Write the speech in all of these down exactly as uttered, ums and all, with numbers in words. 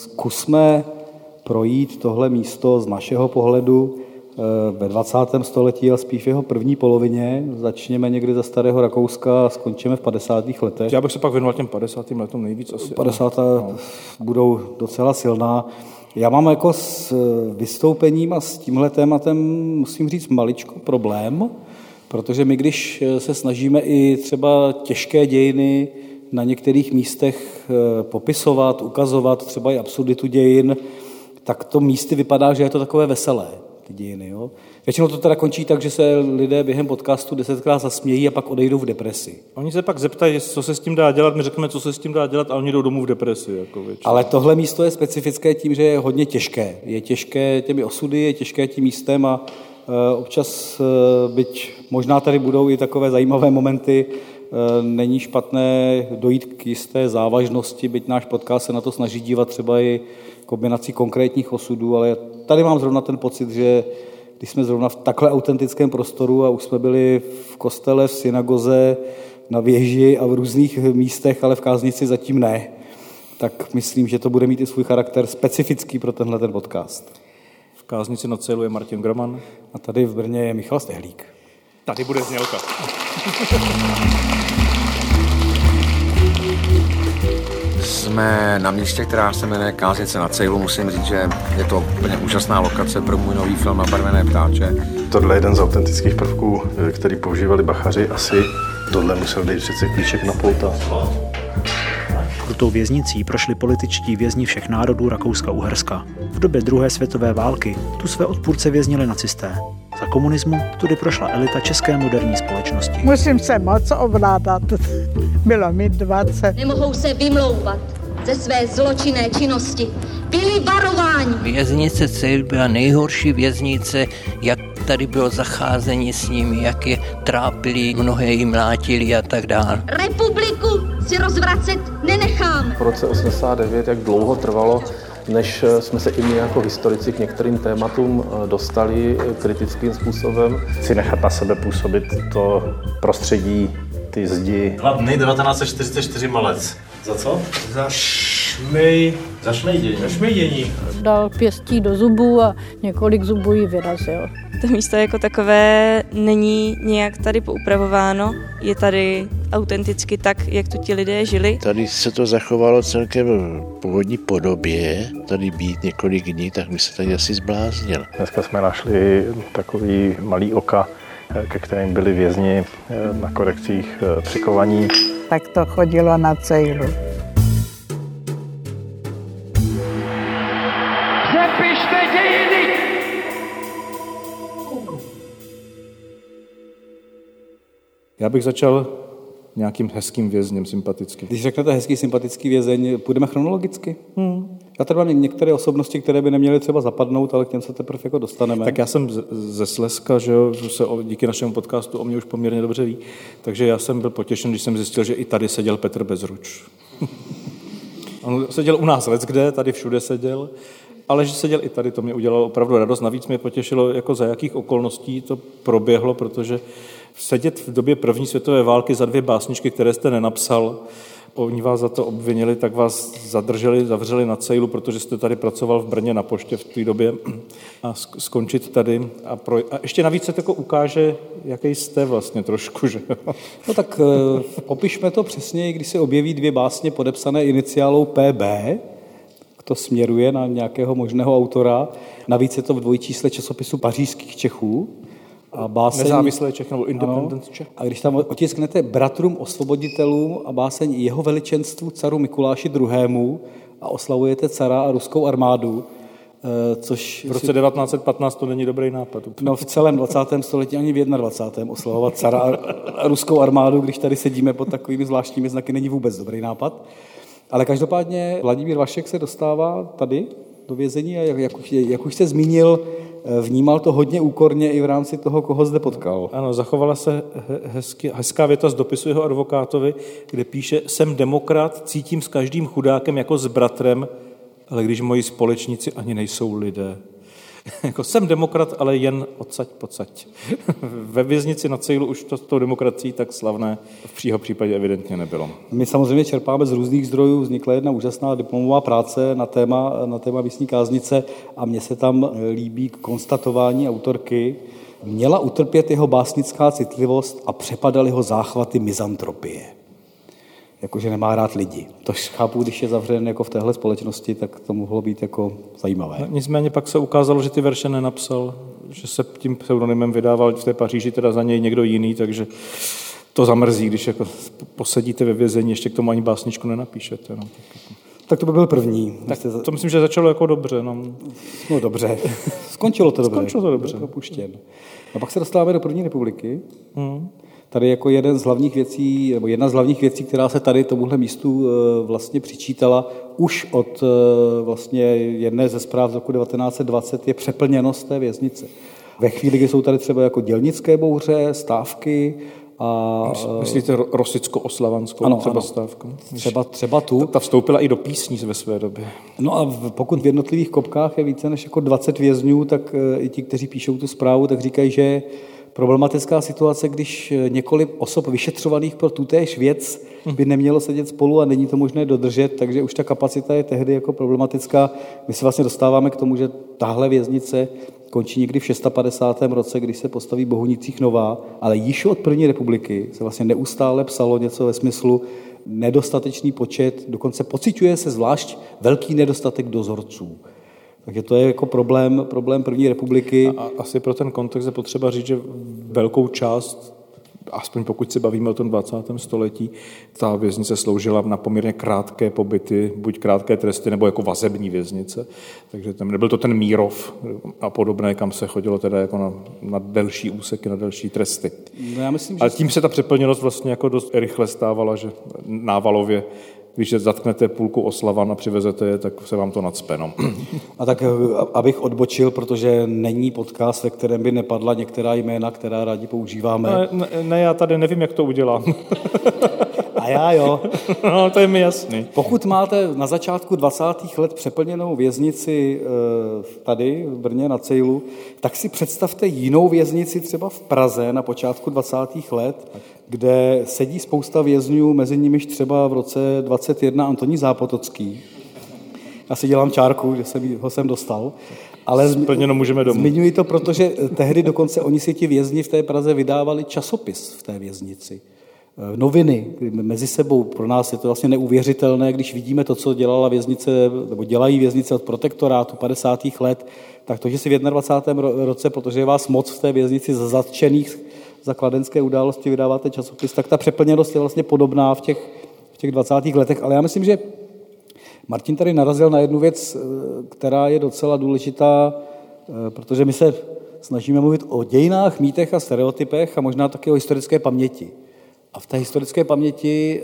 zkusme projít tohle místo z našeho pohledu ve dvacátém století a spíš v jeho první polovině. Začněme někdy za starého Rakouska a skončíme v padesátých letech. Já bych se pak věnoval těm padesátým letům nejvíc asi. padesátá no. budou docela silná. Já mám jako s vystoupením a s tímhle tématem, musím říct, maličko problém, protože my, když se snažíme i třeba těžké dějiny na některých místech popisovat, ukazovat, třeba i absurditu dějin, tak to místy vypadá, že je to takové veselé, ty dějiny. Jo? Většinou to teda končí tak, že se lidé během podcastu desetkrát zasmějí a pak odejdou v depresi. Oni se pak zeptají, co se s tím dá dělat, my řekneme, co se s tím dá dělat a oni jdou domů v depresi. Jako Ale tohle místo je specifické tím, že je hodně těžké. Je těžké těmi osudy, je těžké tím místem a e, občas, e, byť možná tady budou i takové zajímavé momenty, e, není špatné dojít k jisté závažnosti, byť náš podcast se na to snaží dívat třeba i kombinací konkrétních osudů, ale tady mám zrovna ten pocit, že když jsme zrovna v takhle autentickém prostoru a už jsme byli v kostele, v synagoze, na věži a v různých místech, ale v káznici zatím ne, tak myslím, že to bude mít i svůj charakter specifický pro tenhle ten podcast. V káznici na Cílu je Martin Graman. A tady v Brně je Michal Stehlík. Tady bude znělka. Jsme na místě, která se jmenuje Káznice na Cílu. Musím říct, že je to úplně úžasná lokace pro můj nový film Nabarvené ptáče. Tohle je jeden z autentických prvků, který používali bachaři. Asi tohle musel být přece klíček na pouta. Krutou věznicí prošli političtí vězni všech národů Rakouska-Uherska. V době druhé světové války tu své odpůrce věznili nacisté. Za komunismu tudy prošla elita české moderní společnosti. Musím se moc ovládat. Bylo mi dvacet. Nemohou se vymlouvat ze své zločinné činnosti. Byli varováni. Věznice Cíl byla nejhorší věznice, jak tady bylo zacházení s nimi, jak je trápili, mnohé jim mlátili a tak dále. Republiku si rozvracet nenechám. V roce osmdesát devět, jak dlouho trvalo, než jsme se i my jako historici k některým tématům dostali kritickým způsobem. Chci nechat na sebe působit to prostředí, ty zdi. Dva dny devatenáct set čtyřicet čtyři Malec. Za co? Za šmej... Za šmejdění. Za šmejdění. Dal pěstí do zubů a několik zubů jí vyrazil. To místo jako takové není nějak tady poupravováno, je tady autenticky tak, jak tu ti lidé žili. Tady se to zachovalo celkem v původní podobě, tady být několik dní, tak my se tady asi zbláznil. Dneska jsme našli takový malý oka, ke kterým byli vězni na korekcích přikovaní. Tak to chodilo na Cílu. Přepište dějiny! Já bych začal nějakým hezkým vězněm, sympatickým. Když řeknete hezký, sympatický vězeň, půjdeme chronologicky? Hmm. Já tady mám některé osobnosti, které by neměly třeba zapadnout, ale k těm se teprve jako dostaneme. Tak já jsem ze Slezska, že jo, že se díky našemu podcastu o mě už poměrně dobře ví, takže já jsem byl potěšen, když jsem zjistil, že i tady seděl Petr Bezruč. On seděl u nás leckde, tady všude seděl, ale že seděl i tady, to mě udělalo opravdu radost. Navíc mě potěšilo, jako za jakých okolností to proběhlo, protože sedět v době první světové války za dvě básničky, které jste nenapsal, oni vás za to obvinili, tak vás zadrželi, zavřeli na Cílu, protože jste tady pracoval v Brně na poště v té době a skončit tady. A, pro, a ještě navíc se tako ukáže, jaký jste vlastně trošku, že No tak popišme to přesně, když se objeví dvě básně podepsané iniciálou P B, to směruje na nějakého možného autora. Navíc je to v dvojčísle časopisu Pařížských Čechů. A báseň, Nezávislé Čech nebo Independent Čech. A když tam otisknete Bratrům osvoboditelům a báseň Jeho veličenstvu caru Mikuláši druhému a oslavujete cara a ruskou armádu, což... V roce devatenáct set patnáct to není dobrý nápad. No v celém dvacátém století ani v dvacátém prvním oslavovat cara a ruskou armádu, když tady sedíme pod takovými zvláštními znaky, není vůbec dobrý nápad. Ale každopádně Vladimír Vašek se dostává tady do vězení a jak, jak, už, jak už jste zmínil, vnímal to hodně úkorně i v rámci toho, koho zde potkal. Ano, zachovala se hezky, hezká věta z dopisu jeho advokátovi, kde píše: jsem demokrat, cítím s každým chudákem jako s bratrem, ale když moji společníci ani nejsou lidé. Jako jsem demokrat, ale jen odsaď pocať. Ve věznici na Cejlu už to s tou demokracií tak slavné v přího případě evidentně nebylo. My samozřejmě čerpáme z různých zdrojů. Vznikla jedna úžasná diplomová práce na téma, na téma Místní káznice a mně se tam líbí konstatování autorky. Měla utrpět jeho básnická citlivost a přepadaly ho záchvaty mizantropie. Jakože nemá rád lidi. To chápu, když je zavřen jako v téhle společnosti, tak to mohlo být jako zajímavé. No, nicméně pak se ukázalo, že ty verše nenapsal, že se tím pseudonymem vydával v té Paříži teda za něj někdo jiný, takže to zamrzí, když jako posedíte ve vězení, ještě k tomu ani básničku nenapíšete. No. Tak to by byl první. Tak to myslím, že začalo jako dobře. No, no dobře. Skončilo to dobře. Skončilo to dobře. Propuštěn. A pak se dostáváme do první republiky. Hmm. Tady jako jeden z hlavních věcí, nebo jedna z hlavních věcí, která se tady tomuhle místu vlastně přičítala už od vlastně jedné ze zpráv z roku devatenáct set dvacet, je přeplněnost té věznice. Ve chvíli, kdy jsou tady třeba jako dělnické bouře, stávky a... Myslíte Rosicko-Oslavanskou ano, třeba ano. stávku? Třeba, třeba tu. Ta vstoupila i do písní ve své době. No a pokud v jednotlivých kopkách je více než jako dvacet vězňů, tak i ti, kteří píšou tu zprávu, tak říkají, že problematická situace, když několik osob vyšetřovaných pro tutéž věc by nemělo sedět spolu a není to možné dodržet, takže už ta kapacita je tehdy jako problematická. My se vlastně dostáváme k tomu, že tahle věznice končí někdy v padesátém šestém roce, když se postaví v Bohunicích nová, ale již od první republiky se vlastně neustále psalo něco ve smyslu nedostatečný počet, dokonce pociťuje se zvlášť velký nedostatek dozorců. Takže to je jako problém, problém první republiky. A asi pro ten kontext je potřeba říct, že velkou část, aspoň pokud se bavíme o tom dvacátém století, ta věznice sloužila na poměrně krátké pobyty, buď krátké tresty, nebo jako vazební věznice. Takže tam nebyl to ten Mírov a podobné, kam se chodilo teda jako na, na delší úseky, na delší tresty. No já myslím, že... Ale tím se ta přeplněnost vlastně jako dost rychle stávala, že návalově, když zatknete půlku Oslavan a přivezete je, tak se vám to nacpe. No. A tak abych odbočil, protože není podcast, ve kterém by nepadla některá jména, která rádi používáme. Ne, ne, ne já tady nevím, jak to udělám. A já jo. No, to je mi jasný. Pokud máte na začátku dvacátých let přeplněnou věznici tady v Brně na Cejlu, tak si představte jinou věznici třeba v Praze na počátku dvacátých let, kde sedí spousta vězňů, mezi nimiž třeba v roce dvacet jedna Antonín Zápotocký. Já si dělám čárku, že jsem ho sem dostal. Ale Splněno, můžeme domů. Zmiňuji to, protože tehdy dokonce oni si ti vězni v té Praze vydávali časopis v té věznici. Noviny mezi sebou. Pro nás je to vlastně neuvěřitelné, když vidíme to, co dělala věznice, nebo dělají věznice od protektorátu padesátých let, tak to, že si v dvacátém prvním roce, protože je vás moc v té věznici zatčených za kladenské události vydáváte časopis, tak ta přeplněnost je vlastně podobná v těch, v těch dvacátých letech. Ale já myslím, že Martin tady narazil na jednu věc, která je docela důležitá, protože my se snažíme mluvit o dějinách, mýtech a stereotypech a možná taky o historické paměti. A v té historické paměti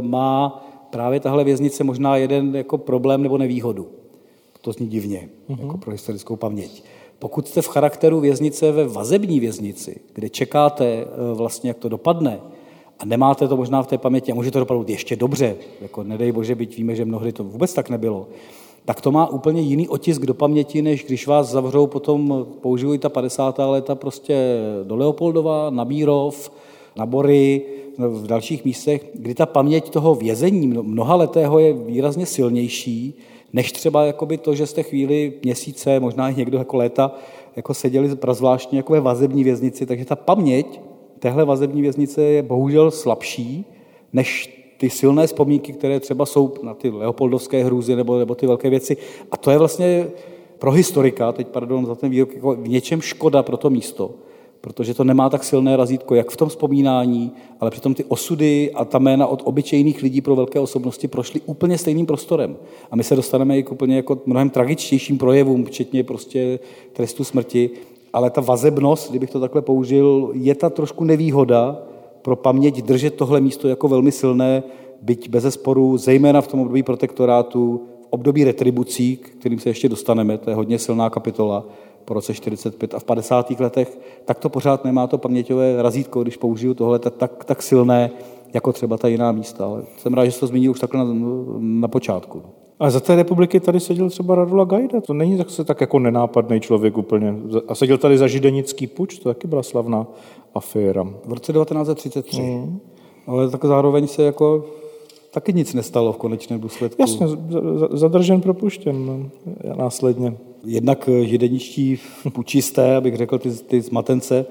má právě tahle věznice možná jeden jako problém nebo nevýhodu. To zní divně, mm-hmm. jako pro historickou paměť. Pokud jste v charakteru věznice ve vazební věznici, kde čekáte vlastně, jak to dopadne, a nemáte to možná v té paměti, a může to dopadnout ještě dobře, jako nedej bože, byť víme, že mnohdy to vůbec tak nebylo, tak to má úplně jiný otisk do paměti, než když vás zavřou potom, použiju i ta padesátá léta, prostě do Leopoldova, na Mírov, na Bory, v dalších místech, kdy ta paměť toho vězení mnohaletého je výrazně silnější, než třeba jakoby to, že jste chvíli, měsíce, možná i někdo jako léta, jako seděli prazvláštně jako ve vazební věznici, takže ta paměť téhle vazební věznice je bohužel slabší, než ty silné vzpomínky, které třeba jsou na ty leopoldovské hrůzy nebo, nebo ty velké věci. A to je vlastně pro historika, teď pardon za ten výrok, jako v něčem škoda pro to místo, protože to nemá tak silné razítko, jak v tom vzpomínání, ale přitom ty osudy a ta jména od obyčejných lidí pro velké osobnosti prošly úplně stejným prostorem. A my se dostaneme i k úplně jako mnohem tragičtějším projevům, včetně prostě trestu smrti, ale ta vazebnost, kdybych to takhle použil, je ta trošku nevýhoda pro paměť držet tohle místo jako velmi silné, byť bezesporu, zejména v tom období protektorátu, v období retribucí, k kterým se ještě dostaneme, to je hodně silná kapitola, po roce čtyřicet pět a v padesátých letech, tak to pořád nemá to paměťové razítko, když použiju tohle tak, tak silné, jako třeba ta jiná místa. Ale jsem rád, že jsi to zmínil už takhle na, na počátku. A za té republiky tady seděl třeba Radula Gajda, to není zase tak jako nenápadný člověk úplně. A seděl tady za židenický puč, to taky byla slavná aféra. V roce devatenáct set třicet tři. Mm. Ale tak zároveň se jako taky nic nestalo v konečném důsledku. Jasně, zadržen, propuštěn no, následně. Jednak žideničtí pučisté, abych řekl ty, ty zmatence,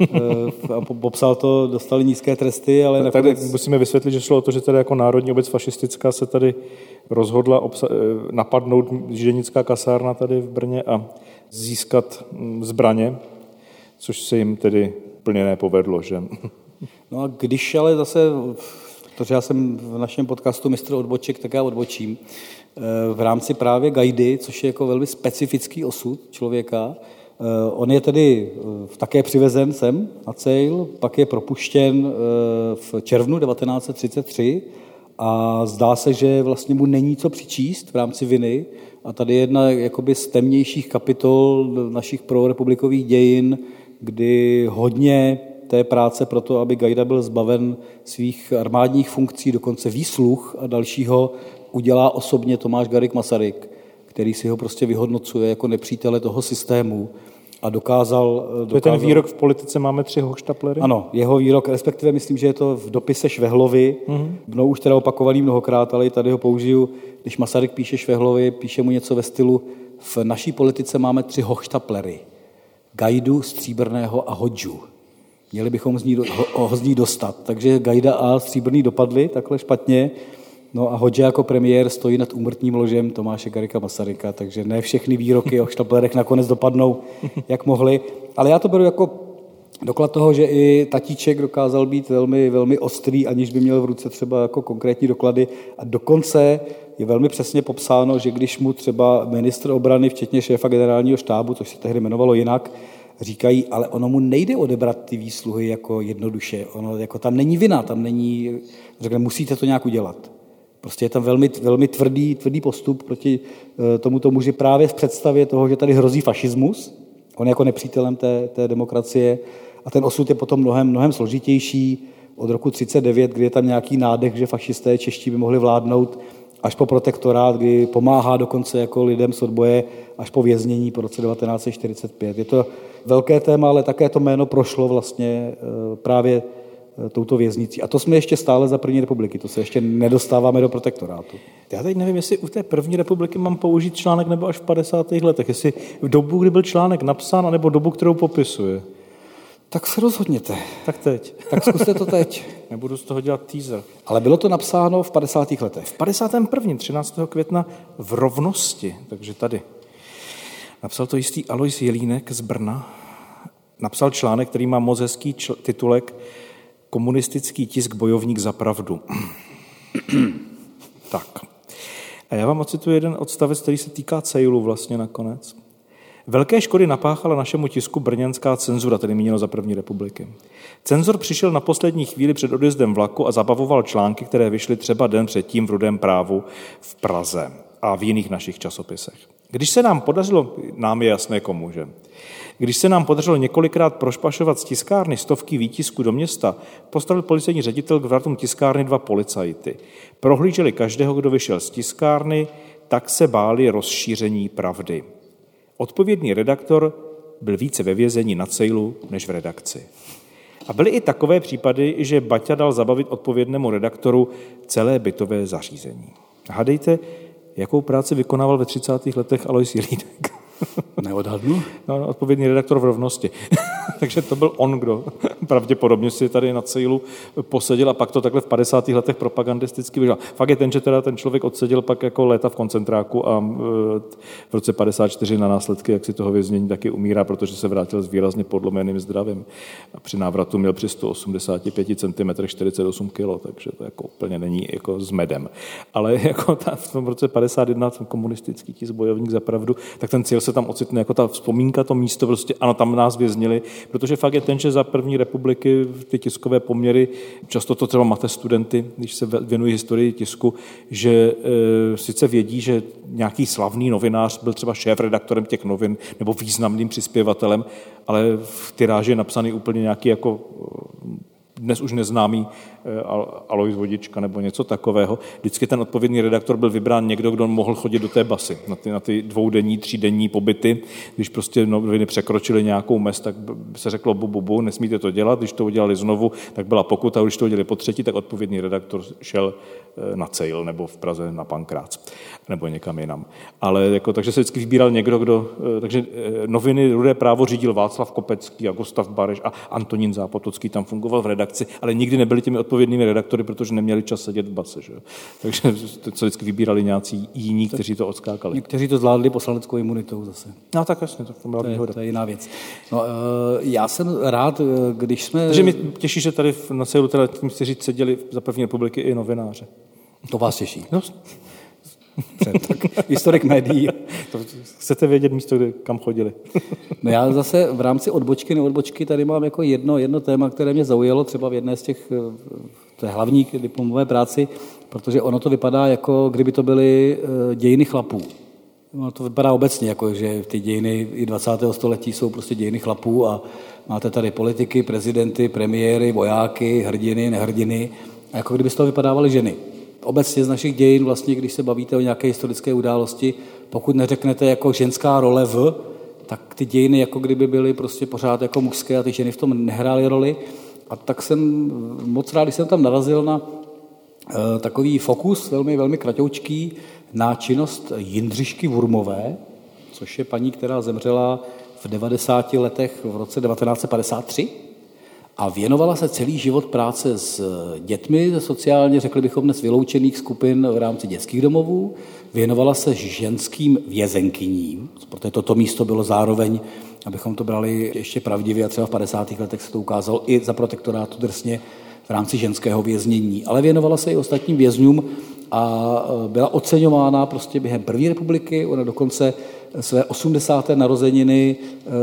a popsal to, dostali nízké tresty, ale tady nakonec... musíme vysvětlit, že šlo o to, že tady jako národní obec fašistická se tady rozhodla obsa- napadnout židenická kasárna tady v Brně a získat zbraně, což se jim tedy plně nepovedlo, že? No a když ale zase, protože já jsem v našem podcastu Mistr odboček, tak já odbočím, v rámci právě Gajdy, což je jako velmi specifický osud člověka. On je tedy také přivezen sem na Cejl, pak je propuštěn v červnu devatenáct set třicet tři a zdá se, že vlastně mu není co přičíst v rámci viny. A tady je jedna jakoby z temnějších kapitol našich prorepublikových dějin, kdy hodně té práce pro to, aby Gajda byl zbaven svých armádních funkcí, dokonce výsluh a dalšího, udělá osobně Tomáš Garrigue Masaryk, který si ho prostě vyhodnocuje jako nepřítele toho systému a dokázal... To je dokázal... ten výrok v politice máme tři hochštaplery? Ano, jeho výrok, respektive myslím, že je to v dopise Švehlovi, mm-hmm. no už teda opakovaný mnohokrát, ale i tady ho použiju, když Masaryk píše Švehlovi, píše mu něco ve stylu v naší politice máme tři hochštaplery. Gajdu, Stříbrného a Hodžu. Měli bychom z ní, ho, ho z ní dostat. Takže Gajda a Stříbrný dopadli takhle špatně. No a Hodža jako premiér stojí nad úmrtním ložem Tomáše Garrigua Masaryka, takže ne všechny výroky o štaplerech nakonec dopadnou, jak mohli. Ale já to beru jako doklad toho, že i tatíček dokázal být velmi, velmi ostrý, aniž by měl v ruce třeba jako konkrétní doklady. A dokonce je velmi přesně popsáno, že když mu třeba ministr obrany, včetně šéfa generálního štábu, což se tehdy jmenovalo jinak, říkají, ale ono mu nejde odebrat ty výsluhy jako jednoduše. Ono, jako tam není vina, tam není, řekne, musíte to nějak udělat. Prostě je tam velmi, velmi tvrdý, tvrdý postup proti tomuto muži právě v představě toho, že tady hrozí fašismus. On je jako nepřítelem té, té demokracie a ten osud je potom mnohem, mnohem složitější. Od roku třicet devět, kdy je tam nějaký nádech, že fašisté čeští by mohli vládnout, až po protektorát, kdy pomáhá dokonce jako lidem z odboje, až po věznění po roce devatenáct set čtyřicet pět. Je to velké téma, ale také to jméno prošlo vlastně právě touto věznicí. A to jsme ještě stále za první republiky, to se ještě nedostáváme do protektorátu. Já teď nevím, jestli u té první republiky mám použít článek nebo až v padesátých letech, jestli v dobu, kdy byl článek napsán, anebo dobu, kterou popisuje. Tak se rozhodněte. Tak teď. Tak zkuste to teď. Nebudu z toho dělat teaser. Ale bylo to napsáno v padesátých letech. V padesátém prvním, třináctého května v Rovnosti, takže tady. Napsal to jistý Alois Jelínek z Brna. Napsal článek, který má moc hezký čl- titulek Komunistický tisk bojovník za pravdu. Tak. A já vám ocituji jeden odstavec, který se týká Cejlu vlastně nakonec. Velké škody napáchala našemu tisku brněnská cenzura, tedy míněno za první republiky. Cenzor přišel na poslední chvíli před odjezdem vlaku a zabavoval články, které vyšly třeba den předtím v Rudém právu v Praze a v jiných našich časopisech. Když se nám podařilo, nám je jasné komu, že? Když se nám podařilo několikrát prošpašovat z tiskárny stovky výtisků do města, postavil policejní ředitel k vratům tiskárny dva policajty. Prohlíželi každého, kdo vyšel z tiskárny, tak se báli rozšíření pravdy. Odpovědný redaktor byl více ve vězení na Cejlu než v redakci. A byly i takové případy, že Baťa dal zabavit odpovědnému redaktoru celé bytové zařízení. Hádejte, jakou práci vykonával ve třicátých letech Alois Jelínek? Neodhadnu? No, odpovědný redaktor v Rovnosti. Takže to byl on, kdo pravděpodobně si tady na Cejlu poseděl a pak to takhle v padesátých letech propagandisticky vyžal. Fakt je ten, že teda ten člověk odseděl pak jako léta v koncentráku a v roce padesát čtyři na následky, jak si toho věznění taky umírá, protože se vrátil s výrazně podlomeným zdravím. A při návratu měl při sto osmdesát pět centimetrů čtyřicet osm kilo, takže to jako úplně není jako s medem. Ale jako ta, v tom roce padesát jedna komunistický tisk bojovník za pravdu, tak ten cíl se tam ocitne jako ta vzpomínka, to místo, prostě ano, tam nás věznili, protože fakt je ten, že za první republiky ty tiskové poměry, často to třeba máte studenty, když se věnují historii tisku, že e, sice vědí, že nějaký slavný novinář byl třeba šéfredaktorem těch novin nebo významným přispěvatelem, ale v tiráži je napsaný úplně nějaký jako dnes už neznámý Alois Vodička nebo něco takového. Vždycky ten odpovědný redaktor byl vybrán někdo, kdo mohl chodit do té basy na ty, na ty dvoudenní, třídenní pobyty. Když prostě noviny překročily nějakou mez, tak se řeklo bu, bu, bu, nesmíte to dělat. Když to udělali znovu, tak byla pokuta. Když to udělali po třetí, tak odpovědný redaktor šel na Cejl nebo v Praze na Pankrác nebo někam jinam. Ale jako, takže se vždycky vybíral někdo, kdo... Takže noviny Rudé právo řídil Václav Kopecký a Gustav Bareš a Antonín Zápotocký tam fungoval v redakci, ale nikdy nebyli těmi odpovědnými redaktory, protože neměli čas sedět v base. Že? Takže se vždycky vybírali nějací jiní, kteří to odskákali. Někteří to zvládli poslaneckou imunitou zase. No tak jasně, to byla výhoda. To je jiná věc. No, já jsem rád, když jsme... Takže mi těší, že tady na Cejlu teda tím chci říct, seděli za první republiky i novináře. To vás těší. No. Tak, historik médií. To chcete vědět místo, kde, kam chodili. No já zase v rámci odbočky, neodbočky tady mám jako jedno, jedno téma, které mě zaujalo třeba v jedné z těch té hlavní diplomové práci, protože ono to vypadá jako, kdyby to byly dějiny chlapů. Ono to vypadá obecně, jako, že ty dějiny i dvacátého století jsou prostě dějiny chlapů a máte tady politiky, prezidenty, premiéry, vojáky, hrdiny, nehrdiny a jako kdyby z toho vypadávaly ženy. Obecně z našich dějin, vlastně, když se bavíte o nějaké historické události, pokud neřeknete jako ženská role v, tak ty dějiny jako kdyby byly prostě pořád jako mužské a ty ženy v tom nehrály roli. A tak jsem moc rád, když jsem tam narazil na uh, takový fokus, velmi, velmi kratoučký, na činnost Jindřišky Wurmové, což je paní, která zemřela v devadesáti letech v roce devatenáct set padesát tři. A věnovala se celý život práce s dětmi ze sociálně, řekli bychom dnes, vyloučených skupin v rámci dětských domovů. Věnovala se ženským vězenkyním, protože toto místo bylo zároveň, abychom to brali ještě pravdivě, a třeba v padesátých letech se to ukázalo i za protektorátu drsně v rámci ženského věznění. Ale věnovala se i ostatním vězňům a byla oceňována prostě během první republiky. Ona dokonce své osmdesáté narozeniny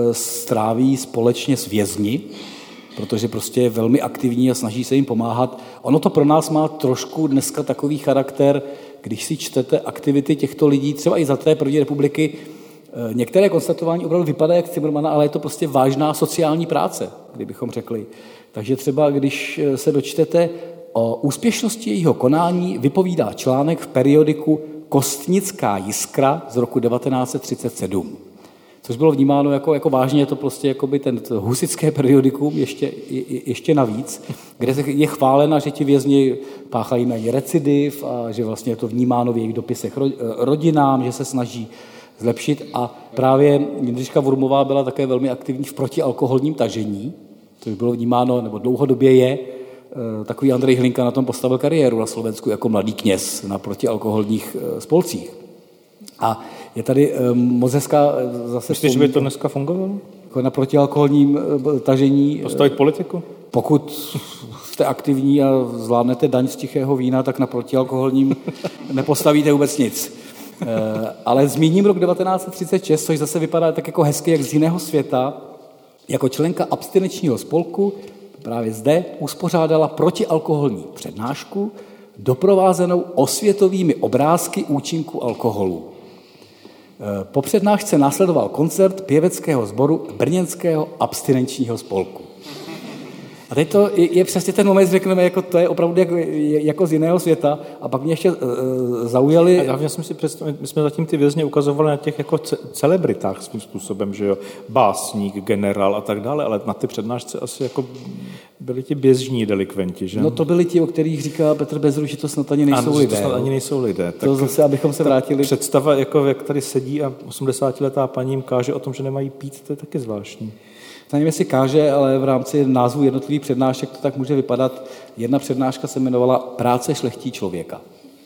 stráví společně s vězni, protože prostě je velmi aktivní a snaží se jim pomáhat. Ono to pro nás má trošku dneska takový charakter, když si čtete aktivity těchto lidí, třeba i za té první republiky, některé konstatování opravdu vypadá jak Cimrmana, ale je to prostě vážná sociální práce, kdybychom řekli. Takže třeba, když se dočtete o úspěšnosti jejího konání, vypovídá článek v periodiku Kostnická jiskra z roku devatenáct set třicet sedm. Což bylo vnímáno jako, jako vážně, je to prostě jakoby ten husitské periodikum ještě, je, ještě navíc, kde je chválena, že ti vězni páchají méně recidiv a že vlastně je to vnímáno v jejich dopisech rodinám, že se snaží zlepšit. A právě Jindřiška Wurmová byla také velmi aktivní v protialkoholním tažení, což bylo vnímáno, nebo dlouhodobě je. Takový Andrej Hlinka na tom postavil kariéru na Slovensku jako mladý kněz na protialkoholních spolcích. A je tady moc hezká zase... Myslíš, že by to dneska fungovalo? Jako na protialkoholním tažení. Postavit politiku? Pokud jste aktivní a zvládnete daň z tichého vína, tak na protialkoholním nepostavíte vůbec nic. Ale zmíním rok devatenáct set třicet šest, což zase vypadá tak jako hezky, jak z jiného světa. Jako členka abstinenčního spolku právě zde uspořádala protialkoholní přednášku, doprovázenou osvětovými obrázky účinku alkoholu. Po přednášce následoval koncert pěveckého sboru Brněnského abstinenčního spolku. A teď to je, je přesně ten moment, řekneme, jako to je opravdu jako, jako z jiného světa. A pak mě ještě uh, zaujali... Já jsem si představil, my jsme zatím ty vězně ukazovali na těch jako ce- celebritách svým způsobem, že jo, básník, generál a tak dále, ale na ty přednášce asi jako byli ti běžní delikventi, že? No to byli ti, o kterých říká Petr Bezruč, že to snad ani nejsou ano, lidé. to snad ani nejsou lidé. To tak zase, abychom se vrátili... Představa, jako jak tady sedí a osmdesátiletá paní jim káže o tom, že nemají pít, to je taky zvláštní. Nevím, jestli káže, ale v rámci názvu jednotlivých přednášek to tak může vypadat. Jedna přednáška se jmenovala Práce šlechtí člověka.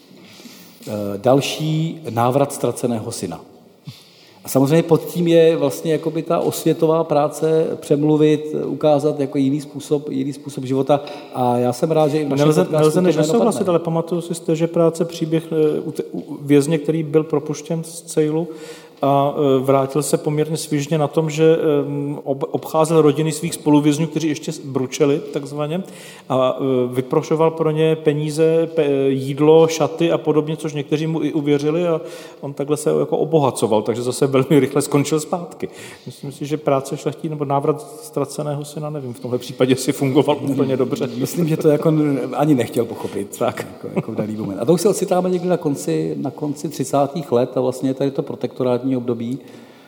Další Návrat ztraceného syna. A samozřejmě pod tím je vlastně jakoby ta osvětová práce přemluvit, ukázat jako jiný způsob, jiný způsob života. A já jsem rád, že i v našem nelze, podcastu nelze než to jméno nesouhlasit, padne. ale pamatuju si, že práce příběh vězně, který byl propuštěn z Cejlu a vrátil se poměrně svižně na tom, že obcházel rodiny svých spoluvězňů, kteří ještě bručeli takzvaně a vyprošoval pro ně peníze, jídlo, šaty a podobně, což někteří mu i uvěřili a on takhle se jako obohacoval, takže zase velmi rychle skončil zpátky. Myslím si, že práce šlechtí nebo návrat ztraceného syna, nevím, v tomhle případě si fungoval úplně dobře. Myslím, že to jako ani nechtěl pochopit. Tak. Jako, jako v daný moment. A to už se ocitáme někdy na konci, na konci třicátých let a vlastně tady to protektorátní období,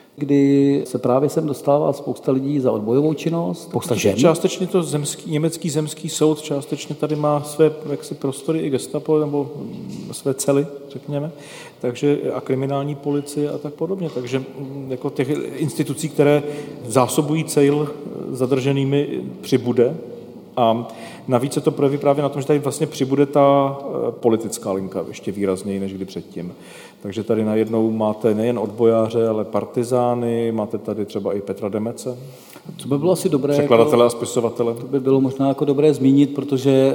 kdy se právě sem dostává spousta lidí za odbojovou činnost, spousta žen. Částečně to zemský, německý zemský soud, částečně tady má své jaksi prostory i gestapo, nebo své cely, řekněme, takže a kriminální policie a tak podobně. Takže jako těch institucí, které zásobují cejl zadrženými, přibude. A navíc se to projeví právě na tom, že tady vlastně přibude ta politická linka ještě výrazněji než kdy předtím. Takže tady najednou máte nejen odbojáře, ale partizány, máte tady třeba i Petra Demece. To by bylo asi dobré. Překladatele jako, a spisovatele. To by bylo možná jako dobré zmínit, protože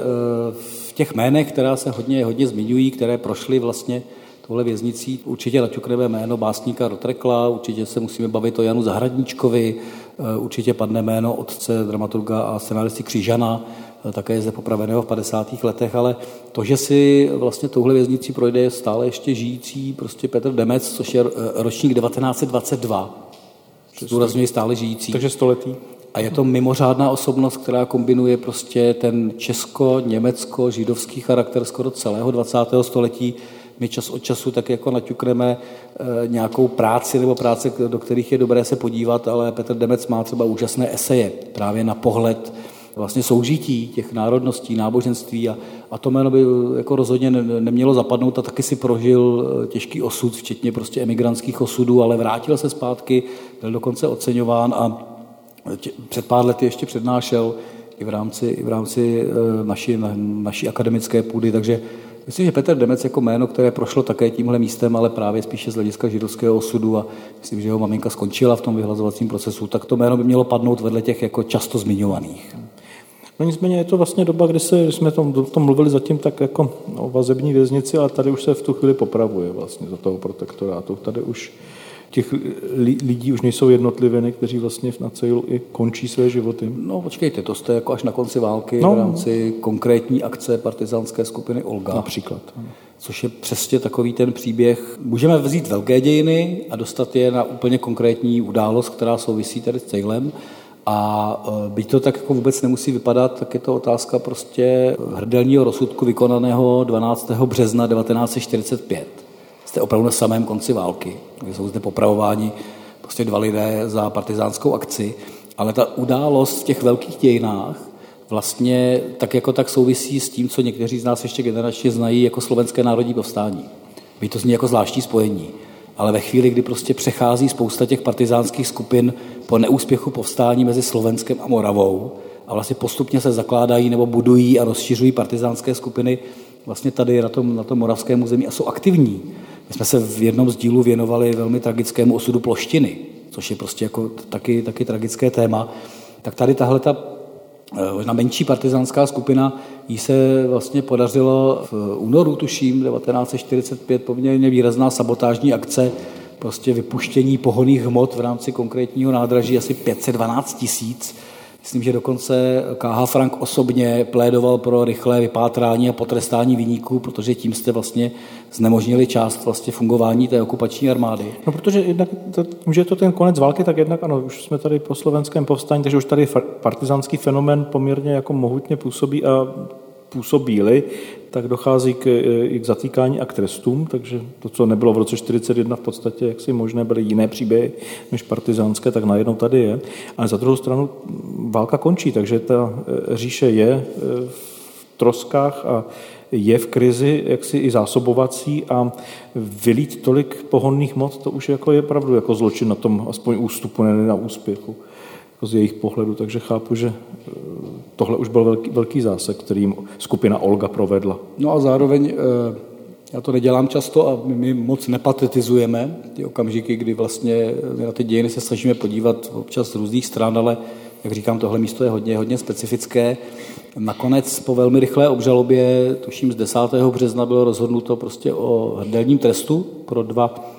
v těch jménech, která se hodně, hodně zmiňují, které prošly vlastně tohle věznicí, určitě naťukneme jméno básníka Rotrekla, určitě se musíme bavit o Janu Zahradníčkovi, určitě padne jméno otce dramaturga a scenáristy Křižana, také zde popraveného v padesátých letech, ale to, že si vlastně touhle věznicí projde stále ještě žijící prostě Petr Demec, což je ročník devatenáct set dvacet dva, zdůrazňuji stále žijící. Takže století. A je to mimořádná osobnost, která kombinuje prostě ten česko-německo-židovský charakter skoro celého dvacátého století. My čas od času tak jako naťukneme e, nějakou práci nebo práce, do kterých je dobré se podívat, ale Petr Demec má třeba úžasné eseje právě na pohled vlastně soužití těch národností, náboženství a, a to jméno by jako rozhodně ne, nemělo zapadnout a taky si prožil těžký osud, včetně prostě emigrantských osudů, ale vrátil se zpátky, byl dokonce oceňován a tě, před pár lety ještě přednášel i v rámci, i v rámci e, naší, na, naší akademické půdy, takže myslím, že Petr Demec jako jméno, které prošlo také tímhle místem, ale právě spíše z hlediska židovského osudu a myslím, že jeho maminka skončila v tom vyhlazovacím procesu, tak to jméno by mělo padnout vedle těch jako často zmiňovaných. No nicméně je to vlastně doba, kdy se, když jsme tom, o tom mluvili zatím tak jako o vazební věznici, ale tady už se v tu chvíli popravuje vlastně za toho protektorátu. Tady už těch lidí už nejsou jednotliviny, kteří vlastně na cejlu i končí své životy. No počkejte, to jste jako až na konci války no, v rámci konkrétní akce partizánské skupiny Olga. Například. Což je přesně takový ten příběh. Můžeme vzít velké dějiny a dostat je na úplně konkrétní událost, která souvisí tady s cejlem. A byť to tak jako vůbec nemusí vypadat, tak je to otázka prostě hrdelního rozsudku vykonaného dvanáctého března devatenáct set čtyřicet pět. Jste opravdu na samém konci války, kde jsou zde popravováni prostě dva lidé za partizánskou akci, ale ta událost v těch velkých dějinách vlastně tak jako tak souvisí s tím, co někteří z nás ještě generačně znají jako slovenské národní povstání. Byť to zní jako zvláštní spojení. Ale ve chvíli, kdy prostě přechází spousta těch partizánských skupin po neúspěchu povstání mezi Slovenskem a Moravou a vlastně postupně se zakládají nebo budují a rozšiřují partizánské skupiny vlastně tady na tom, na tom moravském území a jsou aktivní. My jsme se v jednom z dílů věnovali velmi tragickému osudu Ploštiny, což je prostě jako taky, taky tragické téma. Tak tady tahle ta možná menší partizánská skupina, jí se vlastně podařilo v únoru, tuším, devatenáct set čtyřicet pět poměrně výrazná sabotážní akce, prostě vypuštění pohonných hmot v rámci konkrétního nádraží asi pět set dvanáct tisíc. Myslím, že dokonce K H Frank osobně plédoval pro rychlé vypátrání a potrestání viníků, protože tím jste vlastně znemožnili část vlastně fungování té okupační armády. No, protože jednak, že je to ten konec války, tak jednak ano, už jsme tady po slovenském povstání, takže už tady partizánský fenomén poměrně jako mohutně působí a působí-li, tak dochází k, i k zatýkání a k trestům, takže to, co nebylo v roce čtyřicet jedna v podstatě, jak si možné byly jiné příběhy než partizánské, tak najednou tady je. Ale za druhou stranu válka končí, takže ta říše je v troskách a je v krizi jaksi i zásobovací a vylít tolik pohonných hmot, to už jako je pravdu jako zločin na tom aspoň ústupu, ne na úspěchu z jejich pohledu, takže chápu, že tohle už byl velký, velký zásek, kterým skupina Olga provedla. No a zároveň, já to nedělám často a my moc nepatentizujeme ty okamžiky, kdy vlastně na ty dějiny se snažíme podívat občas z různých stran, ale jak říkám, tohle místo je hodně, hodně specifické. Nakonec po velmi rychlé obžalobě, tuším z desátého března bylo rozhodnuto prostě o hrdelním trestu pro dva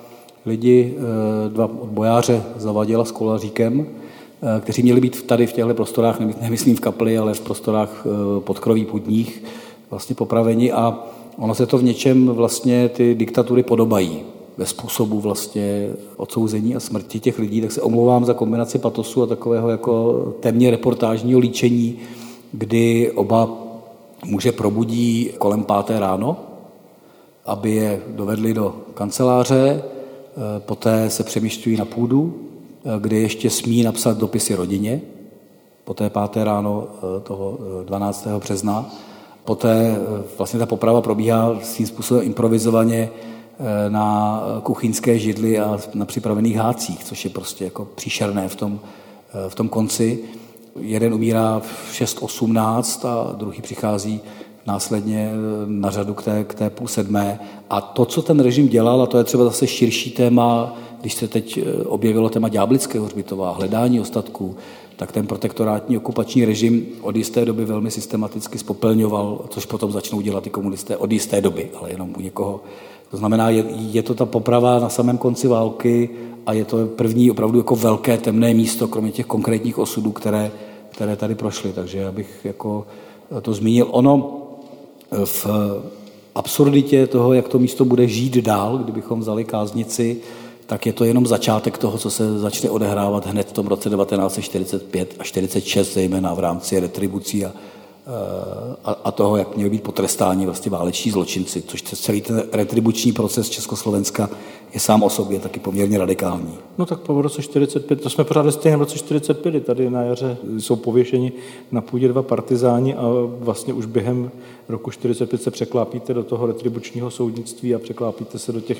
lidi, dva odbojáře Zavadila s Kolaříkem, kteří měli být tady v těchto prostorách, nemyslím v kapli, ale v prostorách podkroví půdních, vlastně popraveni a ono se to v něčem vlastně ty diktatury podobají ve způsobu vlastně odsouzení a smrti těch lidí, tak se omlouvám za kombinaci patosu a takového jako téměř reportážního líčení, kdy oba muže probudí kolem páté ráno, aby je dovedli do kanceláře, poté se přemísťují na půdu, kde ještě smí napsat dopisy rodině, poté páté ráno toho dvanáctého března. Poté vlastně ta poprava probíhá svým způsobem improvizovaně na kuchyňské židli a na připravených hádcích, což je prostě jako příšerné v tom, v tom konci. Jeden umírá v šest osmnáct a druhý přichází následně na řadu k té, k té půl sedmé. A to, co ten režim dělal, a to je třeba zase širší téma, když se teď objevilo téma Ďáblického hřbitova, hledání ostatků, tak ten protektorátní okupační režim od jisté doby velmi systematicky spopelňoval, což potom začnou dělat i komunisté od jisté doby, ale jenom u někoho. To znamená, je, je to ta poprava na samém konci války a je to první opravdu jako velké temné místo, kromě těch konkrétních osudů, které, které tady prošly. Takže já bych jako to zmínil. Ono v absurditě toho, jak to místo bude žít dál, kdybychom vzali Káznici, tak je to jenom začátek toho, co se začne odehrávat hned v tom roce devatenáct set čtyřicet pět a čtyřicet šest, zejména v rámci retribucí a, a, a toho, jak měli být potrestáni vlastně váleční zločinci, což celý ten retribuční proces Československa je sám o sobě taky poměrně radikální. No tak po roce čtyřicet pět, to jsme pořád stejně v roce čtyřicet pět, tady na jaře jsou pověšeni na půdě dva partizáni a vlastně už během roku čtyřicet pět se překlápíte do toho retribučního soudnictví a překlápíte se do těch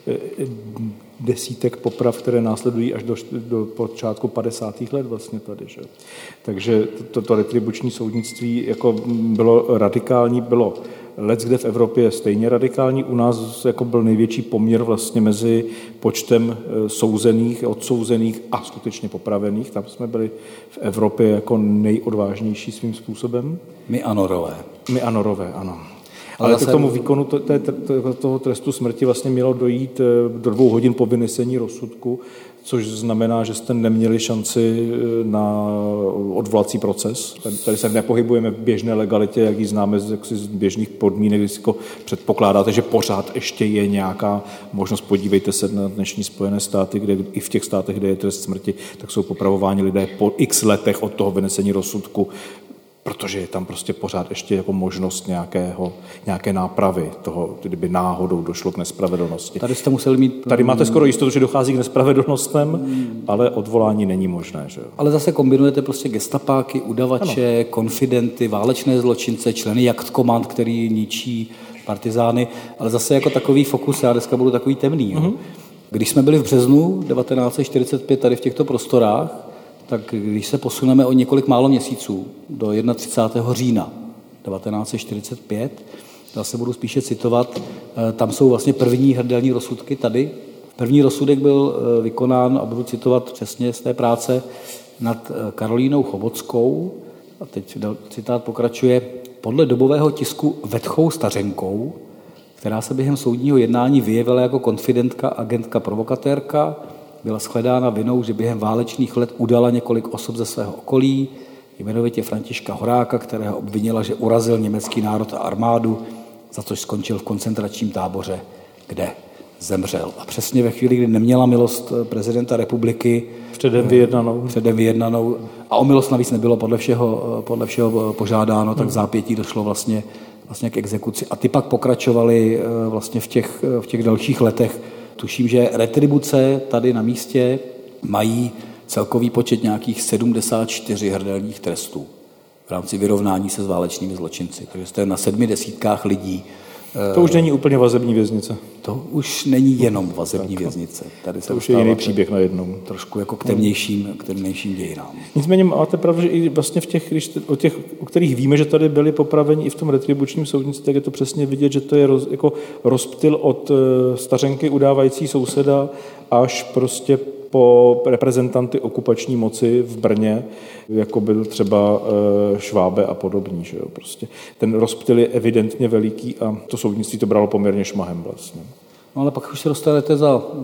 desítek poprav, které následují až do, do počátku padesátých let vlastně tady. Že? Takže toto to retribuční soudnictví jako bylo radikální, bylo leckde v Evropě je stejně radikální. U nás jako byl největší poměr vlastně mezi počtem souzených, odsouzených a skutečně popravených. Tam jsme byli v Evropě jako nejodvážnější svým způsobem. My a Norové. My a Norové, ano. Ale k tomu výkonu toho trestu smrti vlastně mělo dojít do dvou hodin po vynesení rozsudku, což znamená, že jste neměli šanci na odvolací proces. Tady se nepohybujeme v běžné legalitě, jak ji známe z, z běžných podmínek, když předpokládáte, že pořád ještě je nějaká možnost. Podívejte se na dnešní Spojené státy, kde i v těch státech, kde je trest smrti, tak jsou popravováni lidé po x letech od toho vynesení rozsudku, protože je tam prostě pořád ještě jako možnost nějakého, nějaké nápravy toho, kdyby náhodou došlo k nespravedlnosti. Tady jste museli mít... Tady máte skoro jistotu, že dochází k nespravedlnostem, hmm. ale odvolání není možné. Že? Ale zase kombinujete prostě gestapáky, udavače, ano. konfidenty, válečné zločince, členy jachtkomand, který ničí partizány, ale zase jako takový fokus, já dneska budu takový temný. Hmm. Když jsme byli v březnu devatenáct set čtyřicet pět tady v těchto prostorách, tak když se posuneme o několik málo měsíců do třicátého prvního října devatenáct set čtyřicet pět, zase budu spíše citovat, tam jsou vlastně první hrdelní rozsudky tady. První rozsudek byl vykonán, a budu citovat přesně z té práce, nad Karolínou Chobotskou, a teď citát pokračuje, podle dobového tisku Vetchou Stařenkou, která se během soudního jednání vyjevila jako konfidentka, agentka, provokatérka, byla shledána vinou, že během válečných let udala několik osob ze svého okolí, jmenovitě Františka Horáka, kterého obvinila, že urazil německý národ a armádu, za což skončil v koncentračním táboře, kde zemřel. A přesně ve chvíli, kdy neměla milost prezidenta republiky, předem vyjednanou, předem vyjednanou a o milost navíc nebylo podle všeho, podle všeho požádáno, tak v zápětí došlo vlastně, vlastně k exekuci. A ty pak pokračovaly vlastně v těch, v těch dalších letech. Tuším, že retribuce tady na místě mají celkový počet nějakých sedmdesát čtyři hrdelních trestů v rámci vyrovnání se s válečnými zločinci. Takže jste na sedmi desítkách lidí. To už není úplně vazební věznice. To už není jenom vazební věznice. Tady se to už je jiný příběh najednou. Trošku jako k temnějším, k temnějším dějinám. Nicméně máte pravdu, že i vlastně v těch, když, o těch, o kterých víme, že tady byli popraveni i v tom retribučním soudnictví, tak je to přesně vidět, že to je roz, jako rozptyl od stařenky udávající souseda až prostě po reprezentanty okupační moci v Brně, jako byl třeba Švábe a podobní. Že jo? Prostě ten rozptyl je evidentně veliký a to soudnictví to bralo poměrně šmahem vlastně. No ale pak už se dostanete za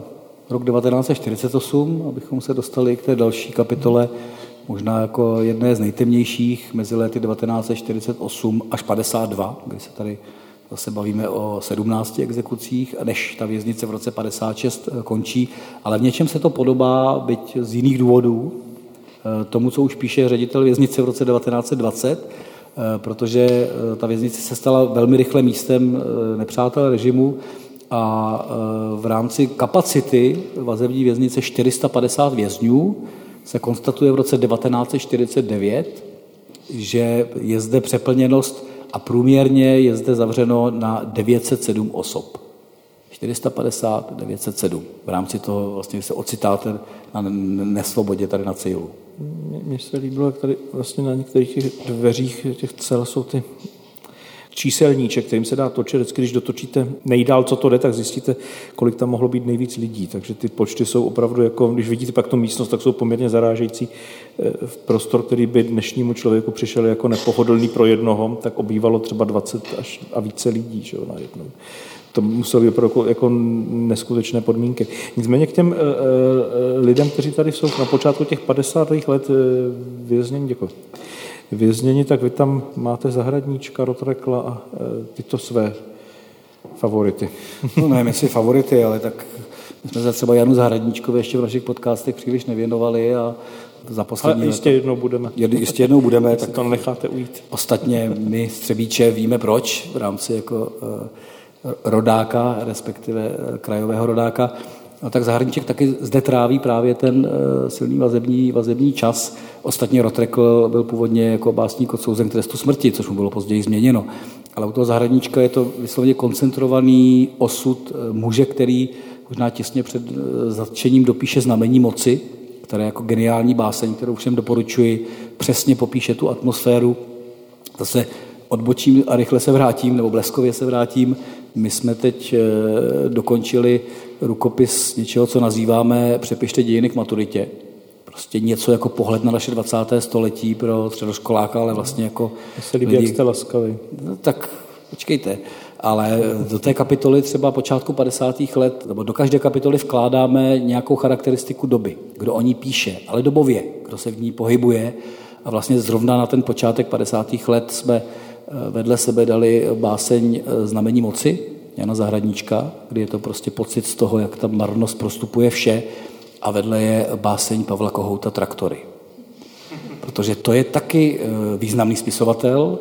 rok devatenáct set čtyřicet osm, abychom se dostali k té další kapitole, možná jako jedné z nejtemnějších mezi lety devatenáct set čtyřicet osm až padesát dva, kdy se tady zase bavíme o sedmnácti exekucích, než ta věznice v roce padesát šest končí, ale v něčem se to podobá, byť z jiných důvodů, tomu, co už píše ředitel věznice v roce devatenáct set dvacet, protože ta věznice se stala velmi rychle místem nepřátel režimu a v rámci kapacity vazební věznice čtyři sta padesát vězňů se konstatuje v roce devatenáct set čtyřicet devět, že je zde přeplněnost a průměrně je zde zavřeno na devět set sedm osob. čtyři sta padesát, devět set sedm. V rámci toho vlastně se ocitáte na nesvobodě tady na Ceylu. Mně se líbilo, jak tady vlastně na některých těch dveřích těch cel jsou ty číselníček, kterým se dá točit. Vždycky, když dotočíte nejdál, co to jde, tak zjistíte, kolik tam mohlo být nejvíc lidí. Takže ty počty jsou opravdu, jako, když vidíte pak tu místnost, tak jsou poměrně zarážející. V prostor, který by dnešnímu člověku přišel jako nepohodlný pro jednoho, tak obývalo třeba dvacet až a více lidí, že, na jednom. To muselo být jako, jako neskutečné podmínky. Nicméně k těm e, e, lidem, kteří tady jsou na počátku těch padesátých let e, věznění, děkuji. Věznění, tak vy tam máte Zahradníčka, Rotrekla a e, tyto své favority. No nevím, jestli favority, ale tak my jsme se třeba Janu Zahradníčkovi ještě v našich podcastech příliš nevěnovali a za poslední ale jistě let, jednou budeme. Jistě jednou budeme. Tak to necháte ujít. Ostatně my Střebíče víme proč v rámci jako e, rodáka, respektive e, krajového rodáka. No, tak Zahradníček taky zde tráví právě ten e, silný vazební, vazební čas. Ostatně Rotrekl byl původně jako básník odsouzen k trestu smrti, což mu bylo později změněno. Ale u toho Zahradníčka je to vysloveně koncentrovaný osud muže, který možná těsně před zatčením dopíše Znamení moci, které jako geniální báseň, kterou všem doporučuji, přesně popíše tu atmosféru. Zase odbočím a rychle se vrátím, nebo bleskově se vrátím. My jsme teď dokončili rukopis něčeho, co nazýváme Přepište dějiny k maturitě. Prostě něco jako pohled na naše dvacáté století pro středoškoláka, ale vlastně jako... Já se líbí, jak jste laskavý. No, tak počkejte. Ale do té kapitoly třeba počátku padesátých let, nebo do každé kapitoly vkládáme nějakou charakteristiku doby, kdo o ní píše, ale dobově, kdo se v ní pohybuje. A vlastně zrovna na ten počátek padesátých let jsme vedle sebe dali báseň Znamení moci Jana Zahradníčka, kdy je to prostě pocit z toho, jak ta marnost prostupuje vše, a vedle je báseň Pavla Kohouta Traktory. Protože to je taky významný spisovatel,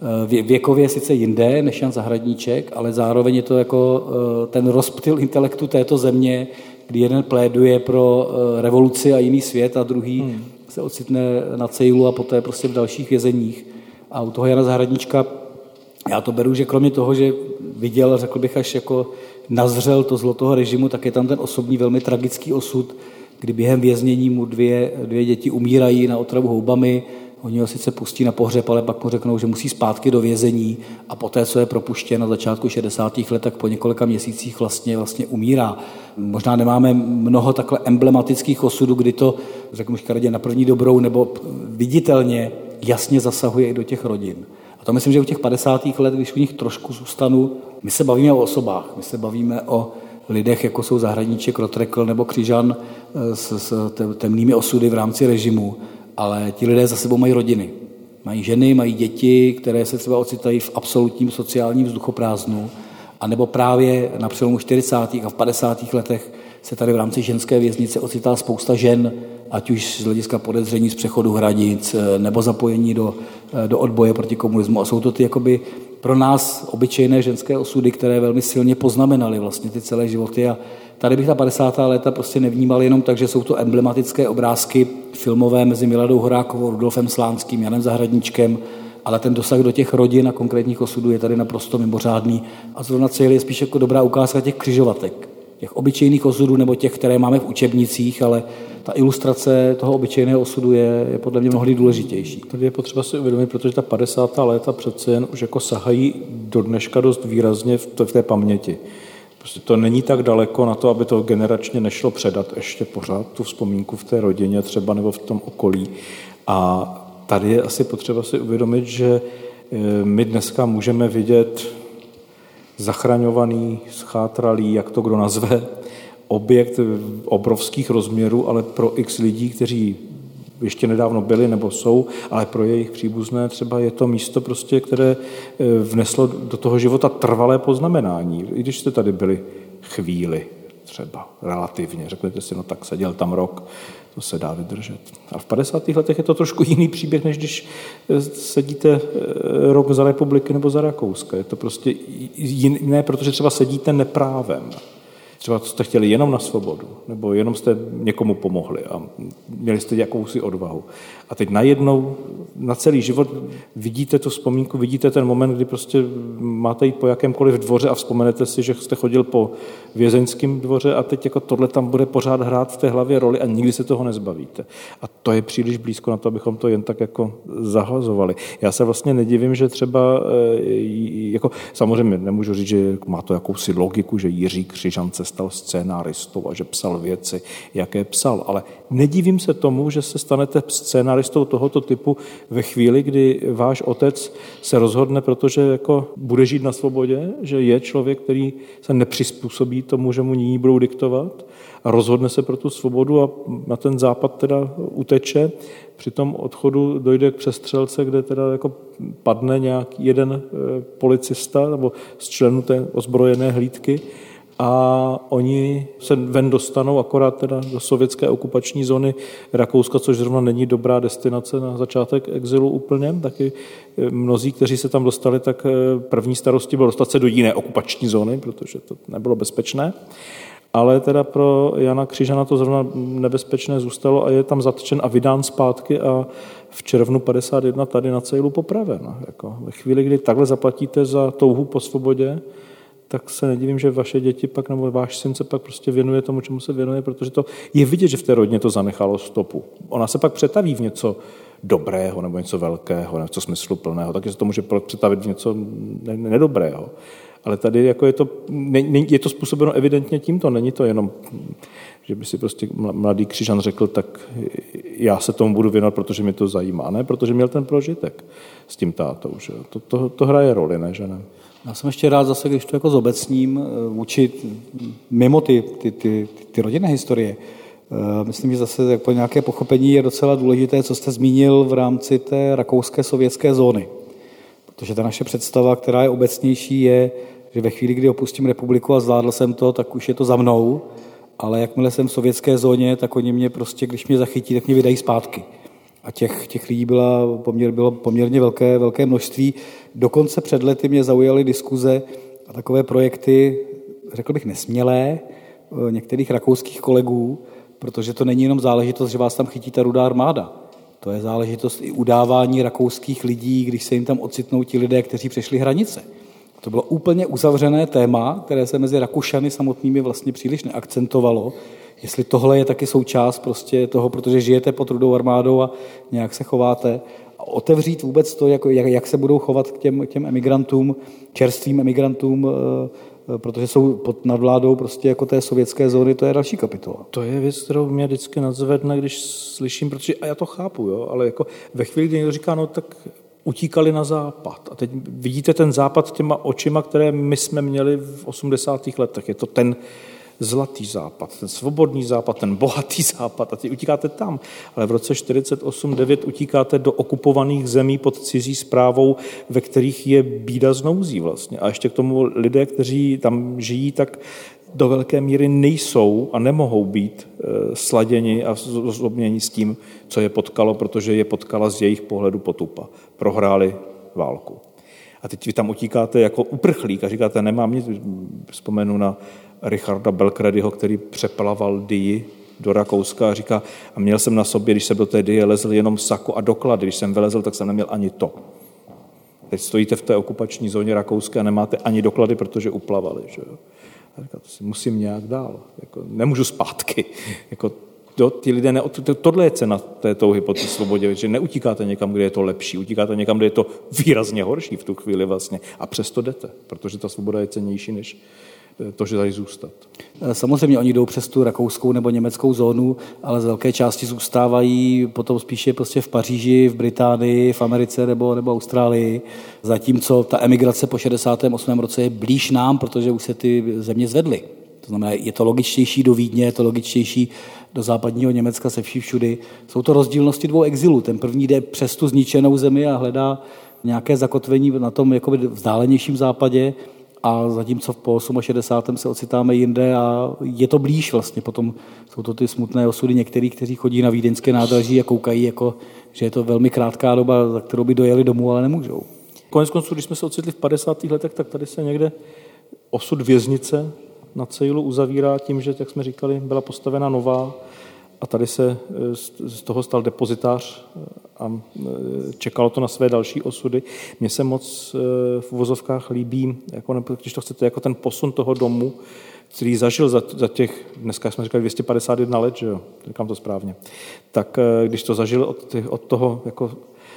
věkově sice jinde než Jan Zahradníček, ale zároveň je to jako ten rozptyl intelektu této země, kdy jeden pléduje pro revoluci a jiný svět a druhý hmm. se ocitne na Ceylu a poté prostě v dalších vězeních. A u toho Jana Zahradníčka já to beru, že kromě toho, že viděl, řekl bych, až jako nazřel to zlo toho režimu, tak je tam ten osobní velmi tragický osud, kdy během věznění mu dvě, dvě děti umírají na otravu houbami. Oni ho sice pustí na pohřeb, ale pak mu řeknou, že musí zpátky do vězení a poté, co je propuštěn na začátku šedesátých let, tak po několika měsících vlastně, vlastně umírá. Možná nemáme mnoho takhle emblematických osudů, kdy to, řeknu škaredě, na první dobrou nebo viditelně jasně zasahuje i do těch rodin. A to myslím, že u těch padesátých let, když u nich trošku zůstanu, my se bavíme o osobách, my se bavíme o lidech, jako jsou Zahradníček, Rotrekl nebo Křižan s, s temnými osudy v rámci režimu, ale ti lidé za sebou mají rodiny. Mají ženy, mají děti, které se třeba ocitají v absolutním sociálním vzduchoprázdnu, anebo právě na přelomu čtyřicátých a v padesátých letech se tady v rámci ženské věznice ocitá spousta žen, ať už z hlediska podezření z přechodu hranic nebo zapojení do, do odboje proti komunismu. A jsou to ty jakoby pro nás obyčejné ženské osudy, které velmi silně poznamenaly vlastně ty celé životy. A tady bych ta padesátá léta prostě nevnímal jenom tak, že jsou to emblematické obrázky filmové mezi Miladou Horákovou, Rudolfem Slánským, Janem Zahradníčkem, ale ten dosah do těch rodin a konkrétních osudů je tady naprosto mimořádný. A zrovna Ceyl je spíš jako dobrá ukázka těch křižovatek, těch obyčejných osudů nebo těch, které máme v učebnicích, ale ta ilustrace toho obyčejného osudu je, je podle mě mnohdy důležitější. Tady je potřeba si uvědomit, protože ta padesátá léta přece jen už jako sahají do dneška dost výrazně v, to, v té paměti. Prostě to není tak daleko na to, aby to generačně nešlo předat ještě pořád tu vzpomínku v té rodině třeba nebo v tom okolí. A tady je asi potřeba si uvědomit, že my dneska můžeme vidět zachraňovaný, schátralý, jak to kdo nazve, objekt obrovských rozměrů, ale pro x lidí, kteří ještě nedávno byli nebo jsou, ale pro jejich příbuzné třeba je to místo, prostě, které vneslo do toho života trvalé poznamenání. I když jste tady byli chvíli, třeba relativně, řeknete si, no tak seděl tam rok, to se dá vydržet. A v padesátých letech je to trošku jiný příběh, než když sedíte rok za republiky nebo za Rakouska. Je to prostě jiné, protože třeba sedíte neprávem. Třeba jste chtěli jenom na svobodu, nebo jenom jste někomu pomohli a měli jste jakousi odvahu. A teď najednou na celý život vidíte tu vzpomínku, vidíte ten moment, kdy prostě máte jít po jakémkoliv dvoře a vzpomenete si, že jste chodil po vězeňském dvoře a teď jako tohle tam bude pořád hrát v té hlavě roli a nikdy se toho nezbavíte. A to je příliš blízko na to, abychom to jen tak jako zahazovali. Já se vlastně nedivím, že třeba, jako samozřejmě nemůžu říct, že má to jakousi logiku, že Jiří Křižan se stal scénáristou a že psal věci, jaké psal, ale nedivím se tomu, že se stanete scénáristou tohoto typu ve chvíli, kdy váš otec se rozhodne, protože jako bude žít na svobodě, že je člověk, který se nepřizpůsobí tomu, že mu jiní budou diktovat a rozhodne se pro tu svobodu a na ten západ teda uteče. Při tom odchodu dojde k přestřelce, kde teda jako padne nějaký jeden policista nebo z členů té ozbrojené hlídky a oni se ven dostanou akorát teda do sovětské okupační zóny Rakouska, což zrovna není dobrá destinace na začátek exilu úplně. Taky mnozí, kteří se tam dostali, tak první starostí bylo dostat se do jiné okupační zóny, protože to nebylo bezpečné. Ale teda pro Jana Křižana to zrovna nebezpečné zůstalo a je tam zatčen a vydán zpátky a v červnu padesát jedna tady na Cejlu popraven. Jako ve chvíli, kdy takhle zaplatíte za touhu po svobodě, tak se nedivím, že vaše děti pak, nebo váš syn se pak prostě věnuje tomu, čemu se věnuje, protože to je vidět, že v té rodině to zanechalo stopu. Ona se pak přetaví v něco dobrého, nebo něco velkého, něco smysluplného, taky se to může přetavit v něco nedobrého. Ale tady jako je, to, je to způsobeno evidentně tímto, není to jenom, že by si prostě mladý Křižan řekl, tak já se tomu budu věnovat, protože mě to zajímá, ne, protože měl ten prožitek s tím tátou, že to, to, to hraje roli, ne, že ne? Já jsem ještě rád zase, když to jako zobecním, vůči mimo ty, ty, ty, ty rodinné historie. Myslím, že zase po nějaké pochopení je docela důležité, co jste zmínil v rámci té rakouské sovětské zóny. Protože ta naše představa, která je obecnější, je, že ve chvíli, kdy opustím republiku a zvládl jsem to, tak už je to za mnou, ale jakmile jsem v sovětské zóně, tak oni mě prostě, když mě zachytí, tak mě vydají zpátky. A těch, těch lidí byla poměr, bylo poměrně velké, velké množství. Dokonce před lety mě zaujaly diskuze a takové projekty, řekl bych nesmělé, některých rakouských kolegů, protože to není jenom záležitost, že vás tam chytí ta Rudá armáda. To je záležitost i udávání rakouských lidí, když se jim tam ocitnou ti lidé, kteří přešli hranice. To bylo úplně uzavřené téma, které se mezi Rakušany samotnými vlastně příliš neakcentovalo. Jestli tohle je taky součást prostě toho, protože žijete pod Rudou armádou a nějak se chováte. A otevřít vůbec to, jak, jak, jak se budou chovat k těm, těm emigrantům, čerstvým emigrantům, protože jsou pod nadvládou prostě jako té sovětské zóny, to je další kapitola. To je věc, kterou mě vždycky nadzvedne, když slyším, protože a já to chápu, jo, ale jako ve chvíli, kdy někdo říká, no tak utíkali na západ. A teď vidíte ten západ těma očima, které my jsme měli v osmdesátých letech. Je to ten zlatý západ, ten svobodný západ, ten bohatý západ a teď utíkáte tam. Ale v roce čtyřicet osm devět utíkáte do okupovaných zemí pod cizí správou, ve kterých je bída z nouzí vlastně. A ještě k tomu lidé, kteří tam žijí, tak do velké míry nejsou a nemohou být sladěni a zobněni s tím, co je potkalo, protože je potkala z jejich pohledu potupa. Prohráli válku. A teď vy tam utíkáte jako uprchlík a říkáte, nemám nic, vzpomenu na Richarda Belcredyho, který přeplaval Dii do Rakouska a říká, a měl jsem na sobě, když jsem do té Die lezl, jenom sako a doklady, když jsem vylezl, tak jsem neměl ani to. Teď stojíte v té okupační zóně Rakouska a nemáte ani doklady, protože uplavali. Že jo? A říká, to si musím nějak dál, jako, nemůžu zpátky. Jako, to, ty lidé ne, to, tohle je cena té touhy po té svobodě, že neutíkáte někam, kde je to lepší, utíkáte někam, kde je to výrazně horší v tu chvíli vlastně a přesto jdete, protože ta svoboda je cennější než to, že tady zůstat. Samozřejmě oni jdou přes tu rakouskou nebo německou zónu, ale z velké části zůstávají potom spíše prostě v Paříži, v Británii, v Americe nebo, nebo Austrálii, zatímco ta emigrace po šedesátém osmém roce je blíž nám, protože už se ty země zvedly. To znamená, je to logičtější do Vídně, je to logičtější do západního Německa se vší všudy. Jsou to rozdílnosti dvou exilů. Ten první jde přes tu zničenou zemi a hledá nějaké zakotvení na tom jakoby vzdálenějším západě, a zatímco po šedesátém osmém se ocitáme jinde a je to blíž vlastně. Potom jsou to ty smutné osudy některých, kteří chodí na vídeňské nádraží a koukají, jako, že je to velmi krátká doba, za kterou by dojeli domů, ale nemůžou. Konec konců, když jsme se ocitli v padesátých letech, tak tady se někde osud věznice na Cejlu uzavírá tím, že, jak jsme říkali, byla postavena nová a tady se z toho stal depozitář a čekalo to na své další osudy. Mně se moc v uvozovkách líbí, jako, když to chcete, jako ten posun toho domu, který zažil za, za těch, dneska jsme říkali dvě stě padesát jedna let, že jo, říkám to správně, tak když to zažil od, těch, od toho, jako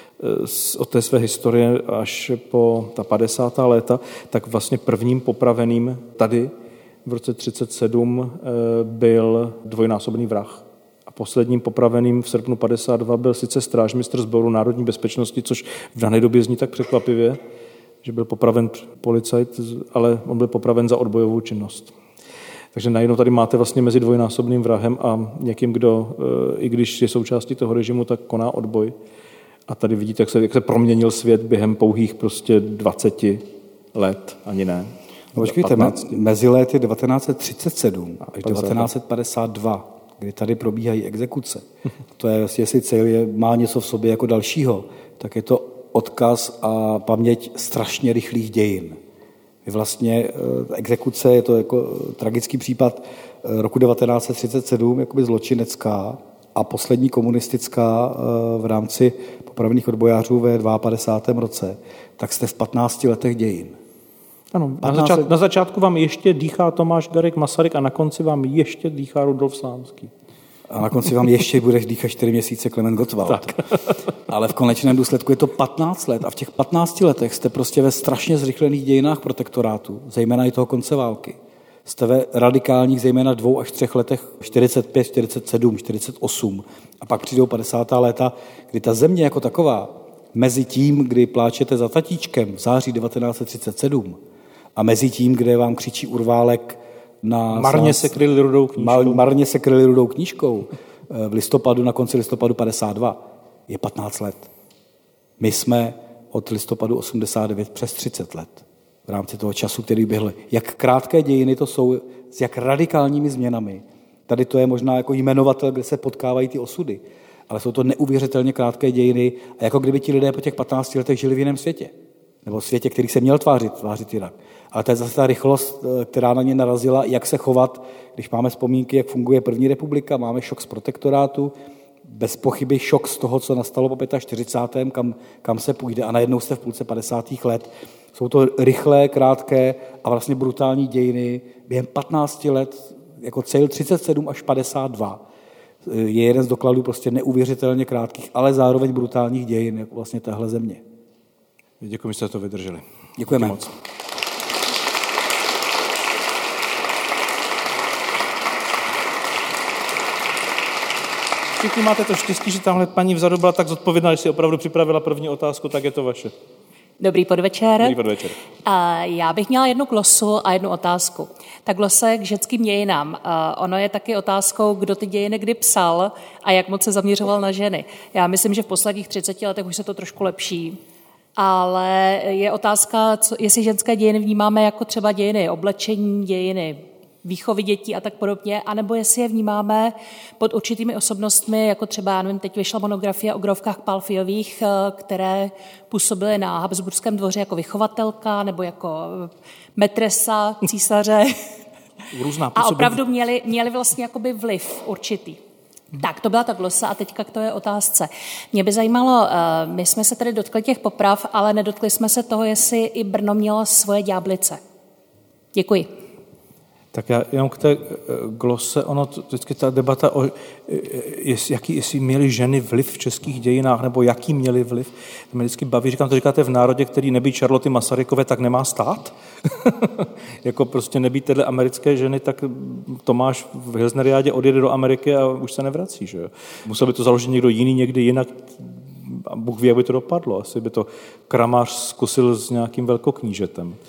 od té své historie až po ta padesátá léta, tak vlastně prvním popraveným tady v roce třicet sedm byl dvojnásobný vrah. A posledním popraveným v srpnu padesát dva byl sice strážmistr Sboru národní bezpečnosti, což v dané době zní tak překvapivě, že byl popraven policajt, ale on byl popraven za odbojovou činnost. Takže najednou tady máte vlastně mezi dvojnásobným vrahem a někým, kdo, i když je součástí toho režimu, tak koná odboj. A tady vidíte, jak se, jak se proměnil svět během pouhých prostě dvaceti let, ani ne. No, počkejte, mezi lety devatenáct set třicet sedm až devatenáct set padesát dva, kdy tady probíhají exekuce, to je, jestli Cejl má něco v sobě jako dalšího, tak je to odkaz a paměť strašně rychlých dějin. Vlastně exekuce je to jako tragický případ roku devatenáct set třicet sedm, jakoby zločinecká, a poslední komunistická v rámci popravených odbojářů ve padesátém druhém roce, tak jste v patnácti letech dějin. Ano, na, začát, na začátku vám ještě dýchá Tomáš Garrigue Masaryk a na konci vám ještě dýchá Rudolf Slámský. A na konci vám ještě bude dýchat čtyři měsíce Klement Gottwald. Ale v konečném důsledku je to patnáct let a v těch patnácti letech jste prostě ve strašně zrychlených dějinách protektorátu, zejména i toho konce války. Jste ve radikálních zejména dvou až třech letech čtyřicet pět, čtyřicet sedm, čtyřicet osm a pak přijdou padesátá léta, kdy ta země jako taková mezi tím, kdy pláčete za tatíčkem v září devatenáct set třicet sedm a mezi tím, kde vám křičí Urválek na... Marně se kryli rudou knížkou. Marně se kryli rudou knížkou v listopadu, na konci listopadu padesát dva, je patnáct let. My jsme od listopadu osmdesát devět přes třicet let v rámci toho času, který běhl. Jak krátké dějiny to jsou, s jak radikálními změnami. Tady to je možná jako jmenovatel, kde se potkávají ty osudy, ale jsou to neuvěřitelně krátké dějiny a jako kdyby ti lidé po těch patnácti letech žili v jiném světě. Nebo v světě, který se měl tvářit, tvářit jinak. Ale to je zase ta rychlost, která na ně narazila, jak se chovat, když máme vzpomínky, jak funguje první republika, máme šok z protektorátu, bez pochyby šok z toho, co nastalo po čtyřicátém pátém Kam, kam se půjde a najednou jste v půlce padesátých let. Jsou to rychlé, krátké a vlastně brutální dějiny. Během patnácti let, jako Cejl třicet sedm až padesát dva, je jeden z dokladů prostě neuvěřitelně krátkých, ale zároveň brutálních dějin, jako vlastně téhle země. Děkuji, že jste to vydrželi. Děkujeme. Děkuji moc. Všichni máte to štěstí, že tamhle paní vzadu byla tak zodpovědná, že si opravdu připravila první otázku, tak je to vaše. Dobrý podvečer. Dobrý podvečer. A já bych měla jednu glosu a jednu otázku. Ta glosa je k ženským dějinám. A ono je taky otázkou, kdo ty dějiny kdy psal a jak moc se zaměřoval na ženy. Já myslím, že v posledních třiceti letech už se to trošku lepší. Ale je otázka, co, jestli ženské dějiny vnímáme jako třeba dějiny oblečení, dějiny výchovy dětí a tak podobně, anebo jestli je vnímáme pod určitými osobnostmi, jako třeba, já nevím, teď vyšla monografie o Grovkách Palfiových, které působily na Habsburském dvoře jako vychovatelka nebo jako metresa císaře. Různá a opravdu měli, měli vlastně jakoby vliv určitý. Tak, to byla ta glosa a teďka k té otázce. Mě by zajímalo, my jsme se tady dotkli těch poprav, ale nedotkli jsme se toho, jestli i Brno mělo svoje ďáblice. Děkuji. Tak já jenom k té glose, ono, vždycky ta debata o, jestli, jaký, jestli měly ženy vliv v českých dějinách, nebo jaký měly vliv, to mě vždycky baví, říkám, to říkáte v národě, který nebýt Charloty Masarykové, tak nemá stát. Jako prostě nebýt téhle americké ženy, tak Tomáš v Hilsneriádě odjede do Ameriky a už se nevrací, že jo. Musel by to založit někdo jiný, někdy jinak, a Bůh ví, jak by to dopadlo. Asi by to Kramář zkusil s nějakým velkoknížetem.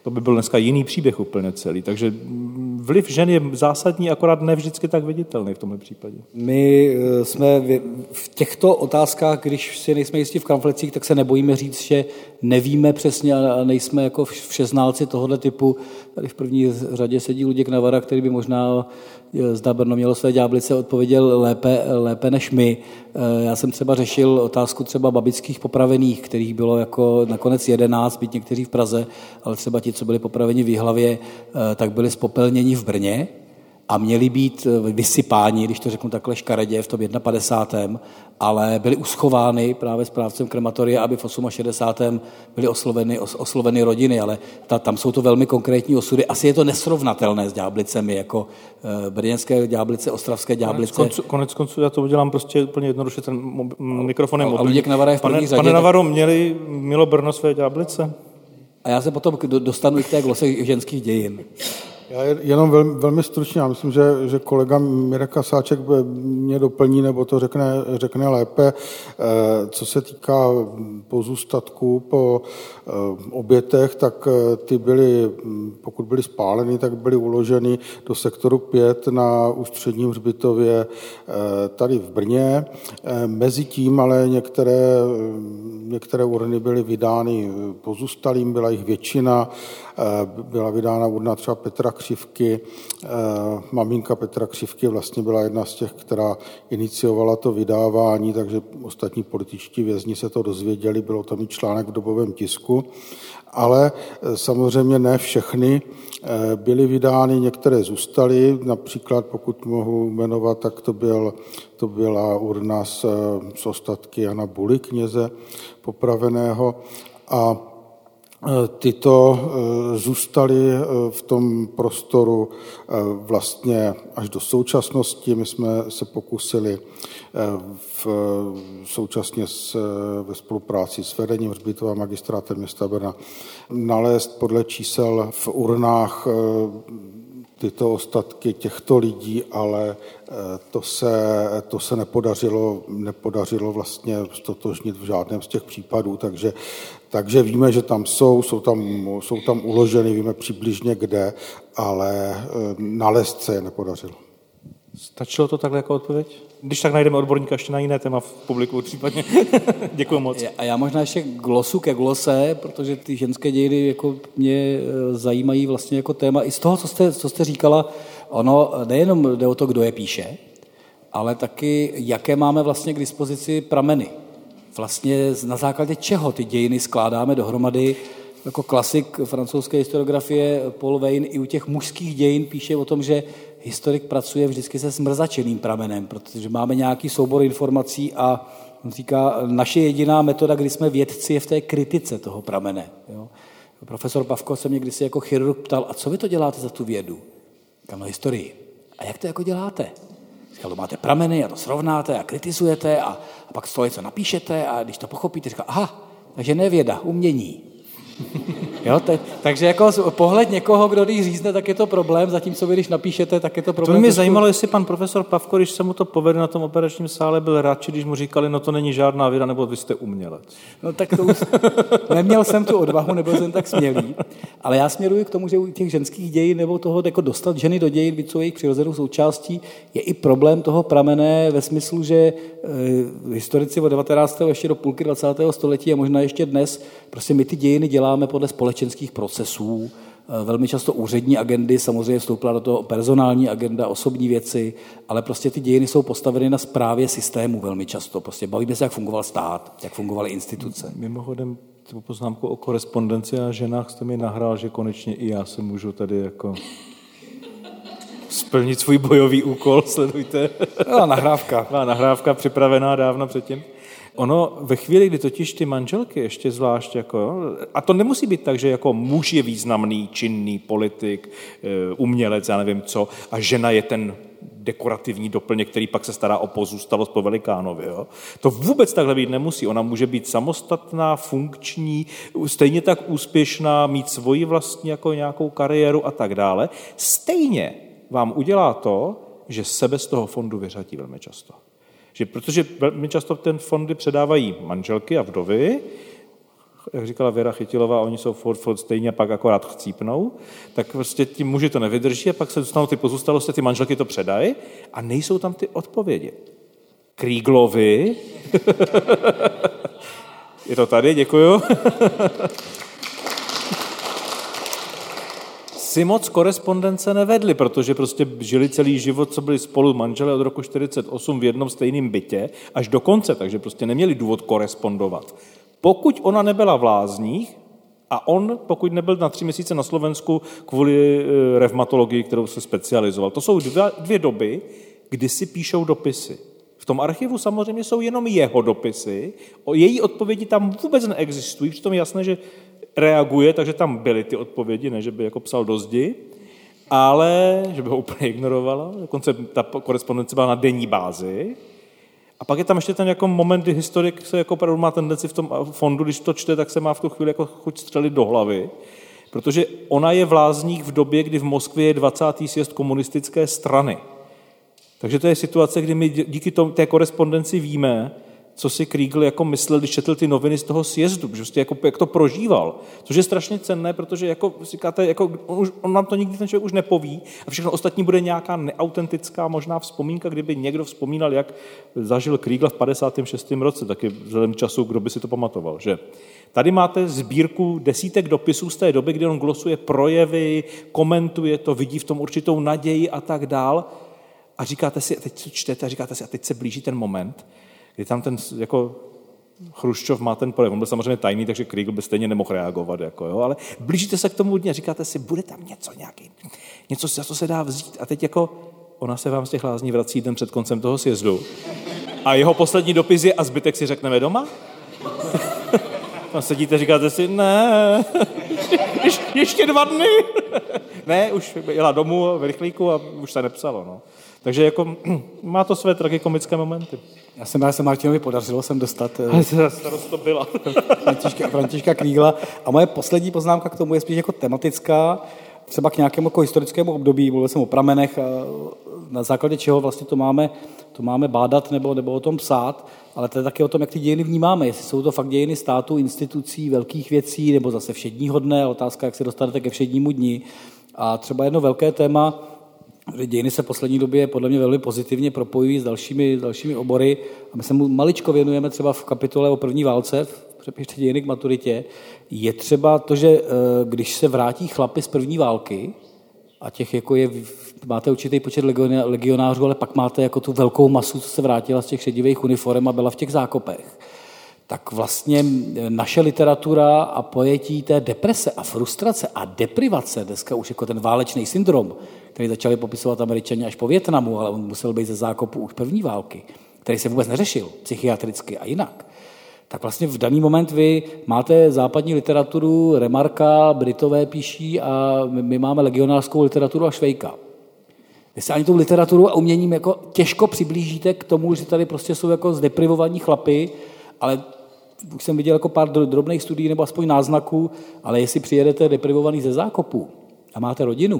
To by byl dneska jiný příběh úplně celý. Takže vliv žen je zásadní, akorát ne vždycky tak viditelný v tomhle případě. My jsme v těchto otázkách, když si nejsme jistí v kramflecích, tak se nebojíme říct, že nevíme přesně a nejsme jako všeználci tohoto typu. Tady v první řadě sedí Luděk Navara, který by možná, zda Brno mělo své ďáblice, odpověděl lépe, lépe než my. Já jsem třeba řešil otázku třeba babických popravených, kterých bylo jako nakonec jedenáct, byť někteří v Praze, ale třeba ti, co byli popraveni v Jihlavě, tak byli spopelněni v Brně a měli být vysypáni, když to řeknu takhle škaredě, v tom padesátém prvním ale byli uschovány právě správcem krematoria, aby v šedesátém osmém byly osloveny, osloveny rodiny, ale ta, tam jsou to velmi konkrétní osudy. Asi je to nesrovnatelné s ďáblicemi, jako e, brněnské ďáblice, ostravské ďáblice. Konec konců, konec konců já to udělám prostě úplně jednoduše, ten mob, mikrofon je mobilní. A Luděk Navara je v první pane, řadě. Pane Navaro, měli, mělo Brno své ďáblice? A já se potom dostanu i k té glose ženských dějin. Já jenom velmi, velmi stručně, já myslím, že, že kolega Mirek Kasáček mě doplní, nebo to řekne, řekne lépe. Co se týká pozůstatků po obětech, tak ty byly, pokud byly spáleny, tak byly uloženy do sektoru pět na Ústředním hřbitově tady v Brně. Mezitím ale některé, některé urny byly vydány pozůstalým, byla jich většina, byla vydána urna třeba Petra Křivky. Maminka Petra Křivky vlastně byla jedna z těch, která iniciovala to vydávání, takže ostatní političtí vězni se to dozvěděli, bylo tam i článek v dobovém tisku, ale samozřejmě ne všechny byly vydány, některé zůstaly, například pokud mohu jmenovat, tak to, byl, to byla urna z, z ostatky Jana Buly, kněze popraveného, a tyto zůstaly v tom prostoru vlastně až do současnosti. My jsme se pokusili v, současně s, ve spolupráci s vedením hřbitova magistrátem města Brna nalézt podle čísel v urnách tyto ostatky těchto lidí, ale to se, to se nepodařilo, nepodařilo vlastně ztotožnit v žádném z těch případů, takže, takže víme, že tam jsou, jsou tam, jsou tam uloženy, víme přibližně kde, ale nalézt se je nepodařilo. Stačilo to takhle jako odpověď? Když tak najdeme odborníka ještě na jiné téma v publiku případně. Děkuji moc. A já možná ještě glosu ke glose, protože ty ženské dějiny jako mě zajímají vlastně jako téma. I z toho, co jste, co jste říkala, ono nejenom jde o to, kdo je píše, ale taky, jaké máme vlastně k dispozici prameny. Vlastně na základě čeho ty dějiny skládáme dohromady. Jako klasik francouzské historiografie Paul Veyne i u těch mužských dějin píše o tom, že historik pracuje vždycky se smrzačeným pramenem, protože máme nějaký soubor informací a on říká, naše jediná metoda, kdy jsme vědci, je v té kritice toho pramene. Jo. Profesor Pavko se mě kdysi jako chirurg ptal, a co vy to děláte za tu vědu? Říkám, no historii. A jak to jako děláte? Říkal, máte prameny a to srovnáte a kritizujete a, a pak z toho něco napíšete a když to pochopíte, říká, aha, takže ne věda, umění. Jo, te, takže jako pohled někoho, kdo když řízne, tak je to problém, zatímco vy, když napíšete, tak je to problém. To by mě zajímalo, jestli pan profesor Pavko, když se mu to povedl na tom operačním sále, byl radši, když mu říkali, no to není žádná věda, nebo vy jste umělec. No tak to už, neměl jsem tu odvahu, nebyl jsem tak smělý, ale já směruji k tomu, že u těch ženských dějin nebo toho jako dostat ženy do dějin, být co jejich přirozenou součástí, je i problém toho pramene ve smyslu, že e, historici od devatenáctého ještě do půlky dvacátého století a možná ještě dnes, prostě my ty dějiny děláme podle společenských procesů, velmi často úřední agendy, samozřejmě vstoupila do toho personální agenda, osobní věci, ale prostě ty dějiny jsou postaveny na správě systému velmi často. Prostě bavíme se, jak fungoval stát, jak fungovaly instituce. Mimochodem, tu poznámku o korespondenci a ženách jste mi nahrál, že konečně i já se můžu tady jako splnit svůj bojový úkol, sledujte. No, nahrávka. Byla nahrávka připravená dávno předtím. Ono ve chvíli, kdy totiž ty manželky ještě zvlášť jako, a to nemusí být tak, že jako muž je významný, činný politik, umělec, já nevím co, a žena je ten dekorativní doplněk, který pak se stará o pozůstalost po velikánovi. Jo? To vůbec takhle být nemusí. Ona může být samostatná, funkční, stejně tak úspěšná, mít svoji vlastní jako nějakou kariéru a tak dále. Stejně vám udělá to, že sebe z toho fondu vyřadí velmi často. Že protože velmi často ten fondy předávají manželky a vdovy, jak říkala Věra Chytilová, oni jsou furt, furt stejně a pak akorát chcípnou, tak prostě ti muži to nevydrží a pak se dostanou ty pozůstalosti, ty manželky to předají a nejsou tam ty odpovědi. Kríglovi. Je to tady, děkuju. Si moc korespondence nevedli, protože prostě žili celý život, co byli spolu manželé od roku čtyřicet osm v jednom stejném bytě až do konce, takže prostě neměli důvod korespondovat. Pokud ona nebyla v Lázních a on, pokud nebyl na tři měsíce na Slovensku kvůli e, revmatologii, kterou se specializoval. To jsou dvě, dvě doby, kdy si píšou dopisy. V tom archivu samozřejmě jsou jenom jeho dopisy, o její odpovědi tam vůbec neexistují, přitom je jasné, že reaguje, takže tam byly ty odpovědi, ne, že by jako psal do zdi, ale že by ho úplně ignorovala, dokonce ta korespondence byla na denní bázi. A pak je tam ještě ten jako moment, kdy historik se jako opravdu má tendenci v tom fondu, když to čte, tak se má v tu chvíli jako chuť střelit do hlavy, protože ona je v Lázních v době, kdy v Moskvě je dvacátý sjezd komunistické strany. Takže to je situace, kdy my díky tomu, té korespondenci víme, co si Krígl jako myslel, když četl ty noviny z toho sjezdu, prostě jako, jak to prožíval. Což je strašně cenné, protože jako říkáte, jako, on, on nám to nikdy ten člověk už nepoví a všechno ostatní bude nějaká neautentická možná vzpomínka, kdyby někdo vzpomínal, jak zažil Krígla v padesátém šestém roce, taky vzhledem času, kdo by si to pamatoval. Že? Tady máte sbírku desítek dopisů z té doby, kdy on glosuje projevy, komentuje to, vidí v tom určitou naději a tak dál. A říkáte si, a teď co čtete, a říkáte si, a teď se blíží ten moment, kdy tam ten jako Chruščov má ten projev. On byl samozřejmě tajný, takže Krígl by stejně nemohl reagovat. Jako, jo, ale blížíte se k tomu dně, říkáte si, bude tam něco, nějaký, něco, za co se dá vzít. A teď jako ona se vám z těch Lázní vrací den před koncem toho sjezdu. A jeho poslední dopis je, a zbytek si řekneme doma? Tam sedíte, říkáte si, ne, Ješ, ještě dva dny. Ne, už jela domů v rychlíku a už se nepsalo. No. Takže jako, má to své tragikomické momenty. Já jsem rád, se Martinovi podařilo jsem dostat Ale starost to byla. Františka, Františka Krígla. A moje poslední poznámka k tomu je spíš jako tematická, třeba k nějakému jako historickému období. Mluvil jsem o pramenech, na základě čeho vlastně to máme, to máme bádat nebo, nebo o tom psát, ale to je taky o tom, jak ty dějiny vnímáme. Jestli jsou to fakt dějiny státu, institucí, velkých věcí, nebo zase všedního dne, otázka, jak se dostanete ke všednímu dni. A třeba jedno velké téma, že dějiny se v poslední době podle mě velmi pozitivně propojují s dalšími, dalšími obory. A my se mu maličko věnujeme třeba v kapitole o první válce, v přepište dějiny k maturitě. Je třeba to, že když se vrátí chlapi z první války, a těch jako je, máte určitý počet legionářů, ale pak máte jako tu velkou masu, co se vrátila z těch šedivých uniform a byla v těch zákopech, tak vlastně naše literatura a pojetí té deprese a frustrace a deprivace, dneska už jako ten válečný syndrom, který začali popisovat Američani až po Vietnamu, ale on musel být ze zákopu už první války, který se vůbec neřešil psychiatricky a jinak, tak vlastně v daný moment vy máte západní literaturu, Remarka, Britové píší a my máme legionářskou literaturu a Švejka. Vy se ani tou literaturu a uměním jako těžko přiblížíte k tomu, že tady prostě jsou jako zdeprivovaní chlapy, ale už jsem viděl jako pár drobných studií nebo aspoň náznaků, ale jestli přijedete deprivovaný ze zákopu a máte rodinu,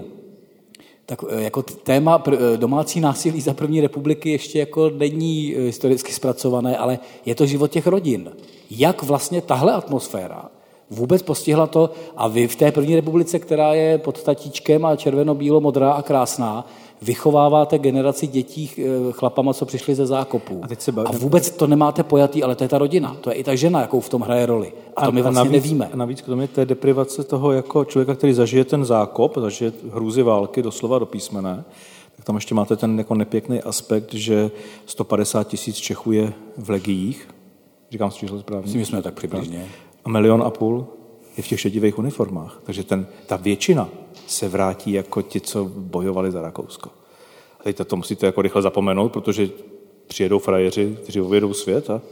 tak jako téma domácí násilí za první republiky ještě jako není historicky zpracované, ale je to život těch rodin. Jak vlastně tahle atmosféra vůbec postihla to, a vy v té první republice, která je pod tatíčkem a červeno-bílo-modrá a krásná, vychováváte generaci dětí chlapama, co přišli ze zákopů. A, teď se baví... a vůbec to nemáte pojatý, ale to je ta rodina, to je i ta žena, jakou v tom hraje roli. A to my vlastně navíc, nevíme. A navíc k tomu je té deprivace toho jako člověka, který zažije ten zákop, zažije hrůzy války doslova do písmene, tak tam ještě máte ten jako nepěkný aspekt, že sto padesát tisíc Čechů je v legiích, říkám si číslo správně. Myslím, že jsme tak přibližně. A milion a půl je v těch šedivých uniformách. Takže ten, ta většina se vrátí jako ti, co bojovali za Rakousko. A teď to musíte jako rychle zapomenout, protože přijedou frajeři, kteří uvědou svět a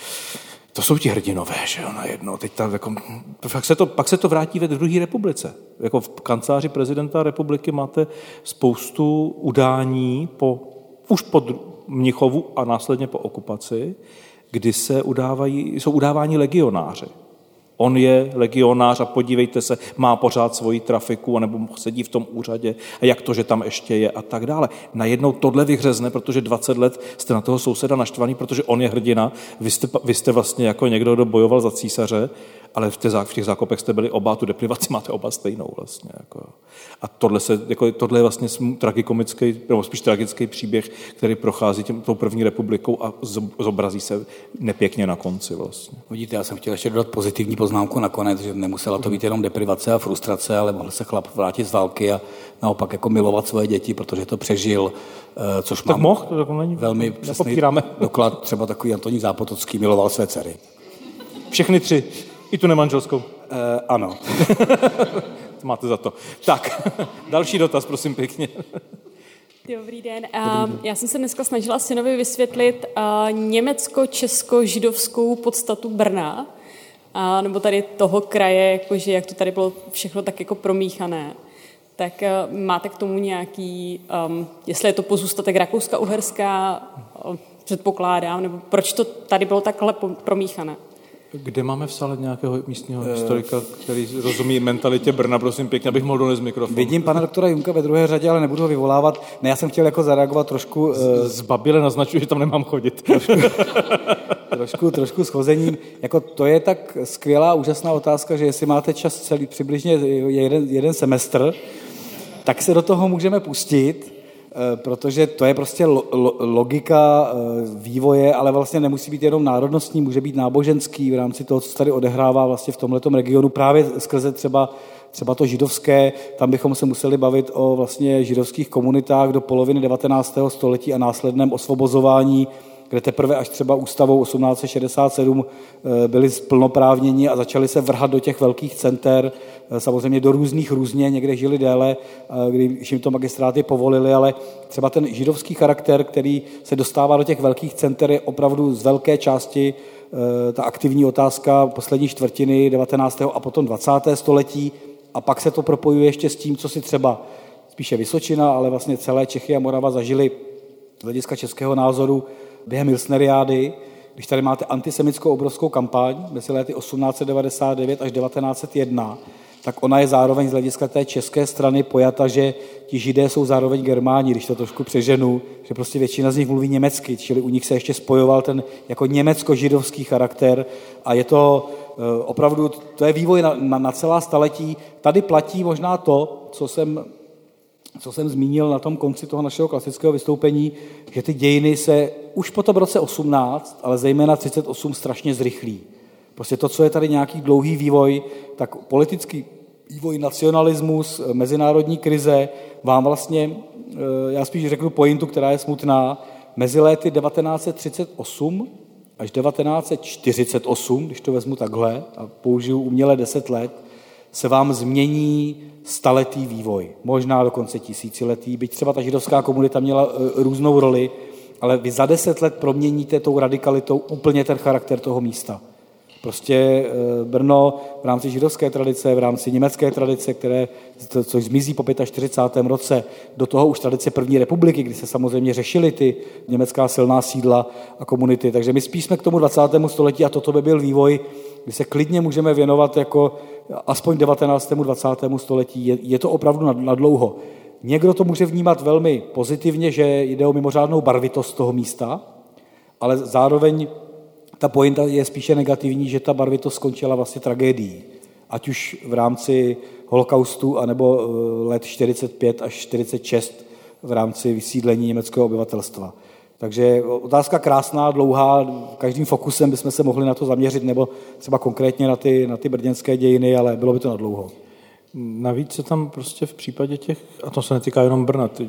to jsou ti hrdinové, že jo, najednou. Teď tam jako, pak, se to, pak se to vrátí ve druhé republice. Jako v kanceláři prezidenta republiky máte spoustu udání po, už po Mnichovu a následně po okupaci, kdy se udávají, jsou udáváni legionáři. On je legionář a podívejte se, má pořád svoji trafiku, anebo sedí v tom úřadě a jak to, že tam ještě je a tak dále. Najednou tohle vyhřezne, protože dvacet let jste na toho souseda naštvaný, protože on je hrdina, vy jste, vy jste vlastně jako někdo, kdo bojoval za císaře ale v, těch, v těch zákopech jste byli oba, tu deprivaci máte oba stejnou vlastně. Jako. A tohle, se, jako, tohle je vlastně tragikomický, nebo spíš tragický příběh, který prochází tím, tou první republikou a zobrazí se nepěkně na konci vlastně. Vidíte, já jsem chtěl ještě dodat pozitivní poznámku nakonec, že nemusela to být jenom deprivace a frustrace, ale mohl se chlap vrátit z války a naopak jako milovat svoje děti, protože to přežil, což tak mám mohl, to jako není, velmi přesný doklad, třeba takový Antonín Zápotocký miloval své dcery. Všechny tři, i tu nemanželskou. E, ano. Máte za to. Tak, další dotaz, prosím pěkně. Dobrý den. Uh, já jsem se dneska snažila synovi vysvětlit uh, německo-česko-židovskou podstatu Brna, uh, nebo tady toho kraje, jakože jak to tady bylo všechno tak jako promíchané. Tak uh, máte k tomu nějaký, um, jestli je to pozůstatek Rakouska-Uherská, uh, předpokládám, nebo proč to tady bylo takhle promíchané? Kde máme v sále nějakého místního historika, který rozumí mentalitě Brna, prosím pěkně, abych mohl donést mikrofon. Vidím pana doktora Junka ve druhé řadě, ale nebudu ho vyvolávat. Ne, já jsem chtěl jako zareagovat trošku... Z, zbabile naznačuji, že tam nemám chodit. Trošku, trošku, trošku schozením. Jako to je tak skvělá, úžasná otázka, že jestli máte čas celý, přibližně jeden, jeden semestr, tak se do toho můžeme pustit, protože to je prostě lo, lo, logika vývoje, ale vlastně nemusí být jenom národnostní, může být náboženský v rámci toho, co se tady odehrává vlastně v tomhletom regionu, právě skrze třeba, třeba to židovské, tam bychom se museli bavit o vlastně židovských komunitách do poloviny devatenáctého století a následném osvobozování, kde teprve až třeba ústavou osmnáct set šedesát sedm byli splnoprávněni a začali se vrhat do těch velkých center, samozřejmě do různých různě, někde žili déle, když jim to magistráty povolili, ale třeba ten židovský charakter, který se dostává do těch velkých center, je opravdu z velké části ta aktivní otázka poslední čtvrtiny devatenáctého a potom dvacátého století a pak se to propojuje ještě s tím, co si třeba spíše Vysočina, ale vlastně celé Čechy a Morava zažili z hlediska českého názoru během Milsneriády, když tady máte antisemitskou obrovskou kampaň mezi lety osmnáct set devadesát devět až devatenáct set jedna, tak ona je zároveň z hlediska té české strany pojata, že ti židé jsou zároveň Germáni, když to trošku přeženu, že prostě většina z nich mluví německy, čili u nich se ještě spojoval ten jako německo-židovský charakter a je to opravdu, to je vývoj na, na, na celá staletí. Tady platí možná to, co jsem co jsem zmínil na tom konci toho našeho klasického vystoupení, že ty dějiny se už po tom roce osmnáct, ale zejména třicet osm strašně zrychlí. Prostě to, co je tady nějaký dlouhý vývoj, tak politický vývoj, nacionalismus, mezinárodní krize, vám vlastně, já spíš řeknu pointu, která je smutná, mezi léty devatenáct set třicet osm až devatenáct set čtyřicet osm, když to vezmu takhle a použiju uměle deset let, se vám změní staletý vývoj, možná dokonce tisíciletý, byť třeba ta židovská komunita měla různou roli, ale vy za deset let proměníte tou radikalitou úplně ten charakter toho místa. Prostě Brno v rámci židovské tradice, v rámci německé tradice, které, což zmizí po čtyřicátém pátém roce, do toho už tradice první republiky, kdy se samozřejmě řešily ty německá silná sídla a komunity. Takže my spíš jsme k tomu dvacátému století a toto by byl vývoj, kdy se klidně můžeme věnovat jako aspoň devatenáctému dvacátému století. Je, je to opravdu na, na dlouho. Někdo to může vnímat velmi pozitivně, že jde o mimořádnou barvitost toho místa, ale zároveň ta pointa je spíše negativní, že ta barvitost skončila vlastně tragédií. Ať už v rámci holokaustu, anebo let čtyřicet pět až čtyřicet šest v rámci vysídlení německého obyvatelstva. Takže otázka krásná, dlouhá, každým fokusem bychom se mohli na to zaměřit, nebo třeba konkrétně na ty, na ty brněnské dějiny, ale bylo by to na dlouho. Navíc se tam prostě v případě těch, a to se netýká jenom Brna, ty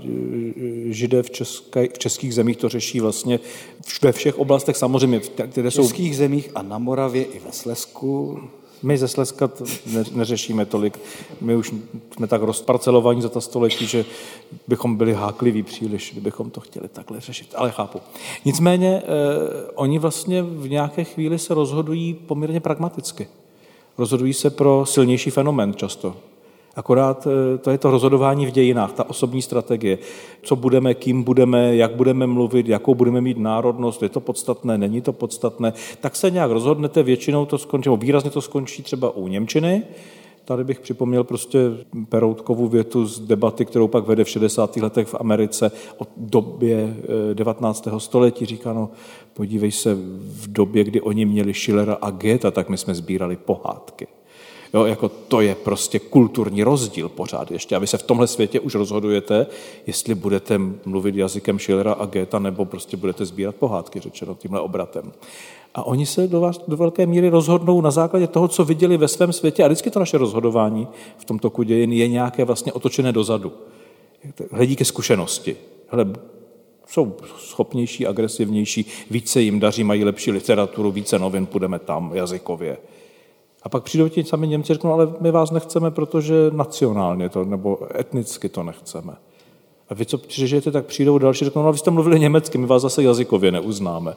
židé v, české, v českých zemích to řeší vlastně ve všech oblastech samozřejmě. Které jsou... V českých zemích a na Moravě i ve Slezsku. My ze Slezska to ne, neřešíme tolik. My už jsme tak rozparcelovaní za ta století, že bychom byli hákliví příliš, kdybychom to chtěli takhle řešit. Ale chápu. Nicméně eh, oni vlastně v nějaké chvíli se rozhodují poměrně pragmaticky. Rozhodují se pro silnější fenomén často. Akorát to je to rozhodování v dějinách, ta osobní strategie. Co budeme, kým budeme, jak budeme mluvit, jakou budeme mít národnost, je to podstatné, není to podstatné. Tak se nějak rozhodnete, většinou to skončí, výrazně to skončí třeba u němčiny, Tady bych připomněl prostě Peroutkovu větu z debaty, kterou pak vede v šedesátých letech v Americe o době devatenáctého století. Říká, no podívej se, v době, kdy oni měli Schillera a Goethe, tak my jsme sbírali pohádky. Jo, jako to je prostě kulturní rozdíl pořád ještě. A vy se v tomhle světě už rozhodujete, jestli budete mluvit jazykem Schillera a Goethe, nebo prostě budete sbírat pohádky, řečeno tímhle obratem. A oni se do, vás, do velké míry rozhodnou na základě toho, co viděli ve svém světě. A vždycky to naše rozhodování v tom toku dějin je nějaké vlastně otočené dozadu. Hledí ke zkušenosti. Hele, jsou schopnější, agresivnější, více jim daří, mají lepší literaturu, více novin, půjdeme tam jazykově. A pak přijdou ti sami Němci a řeknou, ale my vás nechceme, protože nacionálně to, nebo etnicky to nechceme. A vy, co přežijete, tak přijdou další, řeknou, no vy jste mluvili německy, my vás zase jazykově neuznáme.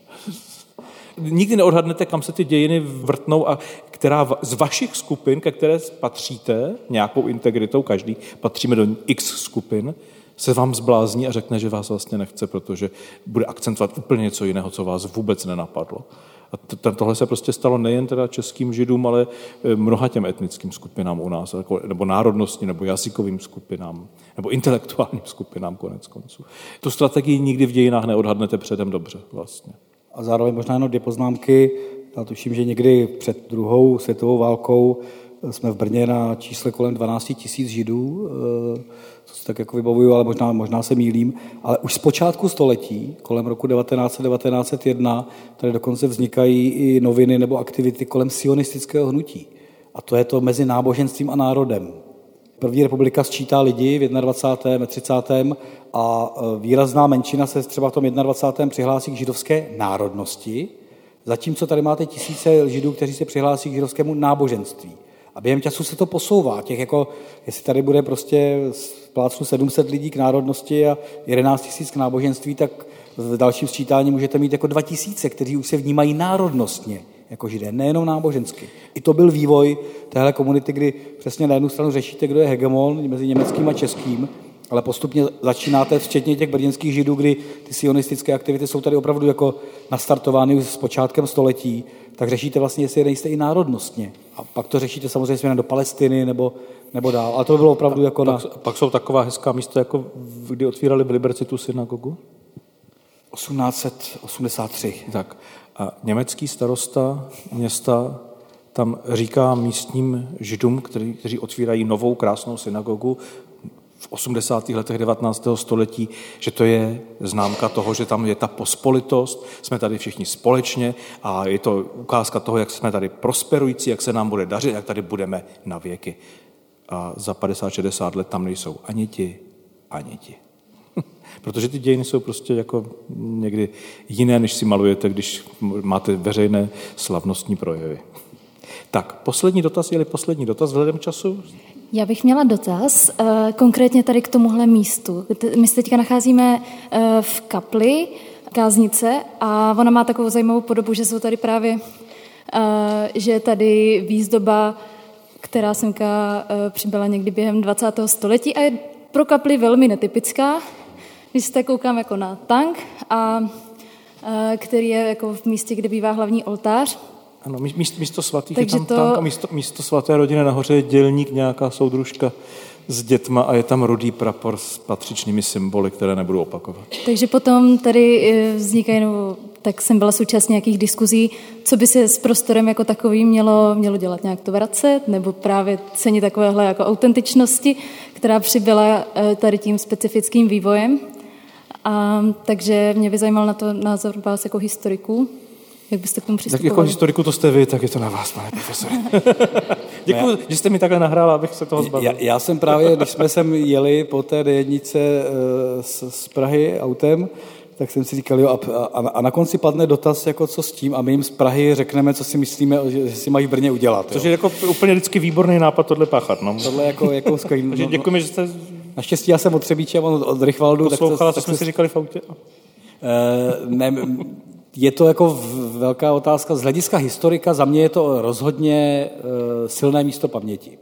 Nikdy neodhadnete, kam se ty dějiny vrtnou a která z vašich skupin, ke které patříte nějakou integritou, každý patříme do x skupin, se vám zblázní a řekne, že vás vlastně nechce, protože bude akcentovat úplně něco jiného, co vás vůbec nenapadlo. A tohle se prostě stalo nejen teda českým Židům, ale mnoha těm etnickým skupinám u nás, nebo národnostní, nebo jazykovým skupinám, nebo intelektuálním skupinám konec konců. Tu strategii nikdy v dějinách neodhadnete předem dobře vlastně. A zároveň možná jenom dvě poznámky. Já tuším, že někdy před druhou světovou válkou jsme v Brně na čísle kolem dvanáct tisíc Židů, co si tak jako vybavuju, ale možná, možná se mýlím. Ale už z počátku století, kolem roku devatenáct set, devatenáct set jedna, tady dokonce vznikají i noviny nebo aktivity kolem sionistického hnutí. A to je to mezi náboženstvím a národem. První republika sčítá lidi v dvacátém třicátém prvním a výrazná menšina se třeba v tom dvacátém prvním přihlásí k židovské národnosti, zatímco tady máte tisíce Židů, kteří se přihlásí k židovskému náboženství. A během času se to posouvá. Těch jako, jestli tady bude prostě plácnu sedm set lidí k národnosti a jedenáct tisíc k náboženství, tak v dalším sčítání můžete mít jako dva tisíce, kteří už se vnímají národnostně jako Židé, nejenom nábožensky. I to byl vývoj téhle komunity, kdy přesně na jednu stranu řešíte, kdo je hegemon mezi německým a českým, ale postupně začínáte, včetně těch brněnských Židů, kdy ty sionistické aktivity jsou tady opravdu jako nastartovány už s počátkem století, tak řešíte vlastně, jestli nejste i národnostně. A pak to řešíte samozřejmě směrem do Palestiny nebo, nebo dál. Ale to bylo opravdu jako pak, na... Pak jsou taková hezká místa, jako kdy otvírali v Liberci tu synagogu? osmnáct set osmdesát tři. Tak. A německý starosta města tam říká místním Židům, kteří, kteří otvírají novou krásnou synagogu v osmdesátých letech devatenáctého století, že to je známka toho, že tam je ta pospolitost, jsme tady všichni společně a je to ukázka toho, jak jsme tady prosperující, jak se nám bude dařit, jak tady budeme na věky. A za padesát šedesát let tam nejsou ani ti, ani ti. Protože ty dějiny jsou prostě jako někdy jiné, než si malujete, když máte veřejné slavnostní projevy. Tak, poslední dotaz, je-li poslední dotaz vzhledem času? Já bych měla dotaz, konkrétně tady k tomuhle místu. My se teďka nacházíme v kapli káznice a ona má takovou zajímavou podobu, že jsou tady právě, že je tady výzdoba, která semka přibyla někdy během dvacátého století a je pro kapli velmi netypická. Když se tak koukám jako na tank, a, a, který je jako v místě, kde bývá hlavní oltář. Ano, místo, místo svatých Takže je tam to... tank a místo, místo svaté rodiny nahoře je dělník, nějaká soudružka s dětma a je tam rudý prapor s patřičnými symboly, které nebudu opakovat. Takže potom tady vznikají, no, tak jsem byla součást nějakých diskuzí, co by se s prostorem jako takovým mělo, mělo dělat, nějak to vracet, nebo právě cenit takovéhle jako autentičnosti, která přibyla tady tím specifickým vývojem. A, takže mě by zajímal na to názor vás jako historiků. Jak byste k tomu přistupovali? Tak jako historiku to jste vy, tak je to na vás, pane profesore. Děkuji, já, že jste mi takhle nahrála, abych se toho zbavil. Já, já jsem právě, když jsme sem jeli po té D jedna z, z Prahy autem, tak jsem si říkal, jo, a, a, a na konci padne dotaz, jako co s tím, a my jim z Prahy řekneme, co si myslíme, že, že si mají v Brně udělat. Což je jako úplně vždycky výborný nápad tohle páchat. No. Tohle jako, jako skvělý. Takže děkujeme, že jste... Naštěstí já jsem od Třebíče, on od Rychvaldu. Poslouchala, tak co jsme si říkali v autě? Uh, ne, je to jako velká otázka. Z hlediska historika za mě je to rozhodně uh, silné místo paměti.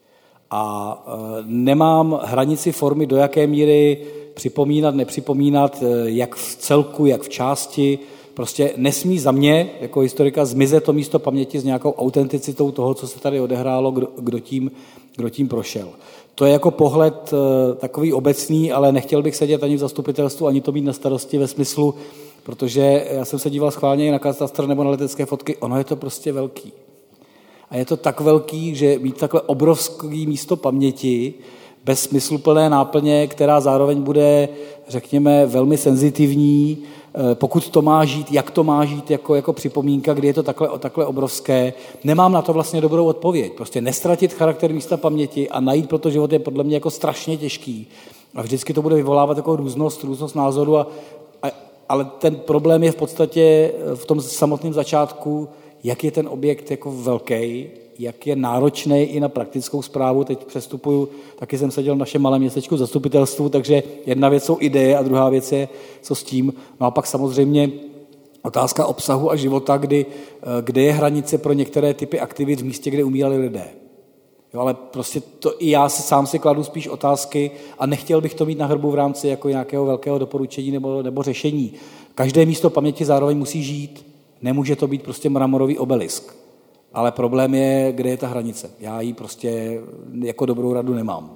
A uh, nemám hranici formy, do jaké míry připomínat, nepřipomínat, jak v celku, jak v části. prostě nesmí za mě, jako historika, zmizet to místo paměti s nějakou autenticitou toho, co se tady odehrálo, kdo, kdo, tím, kdo tím prošel. To je jako pohled takový obecný, ale nechtěl bych sedět ani v zastupitelstvu, ani to mít na starosti ve smyslu, protože já jsem se díval schválně i na katastr nebo na letecké fotky, ono je to prostě velký. A je to tak velký, že mít takhle obrovský místo paměti bez smysluplné náplně, která zároveň bude, řekněme, velmi senzitivní, pokud to má žít, jak to má žít jako, jako připomínka, kdy je to takhle, takhle obrovské. Nemám na to vlastně dobrou odpověď. Prostě nestratit charakter místa paměti a najít, protože život je podle mě jako strašně těžký. A vždycky to bude vyvolávat jako různost, různost názoru, a, a, ale ten problém je v podstatě v tom samotném začátku, jak je ten objekt jako velký, jak je náročný i na praktickou správu. Teď přestupuju, taky jsem seděl v našem malém městečku v zastupitelstvu, takže jedna věc jsou ideje a druhá věc je, co s tím. No a pak samozřejmě otázka obsahu a života, kdy, kde je hranice pro některé typy aktivit v místě, kde umírali lidé. Jo, ale prostě to i já si sám si kladu spíš otázky a nechtěl bych to mít na hrbu v rámci jako nějakého velkého doporučení nebo, nebo řešení. Každé místo paměti zároveň musí žít. Nemůže to být prostě mramorový obelisk. Ale problém je, kde je ta hranice. Já ji prostě jako dobrou radu nemám.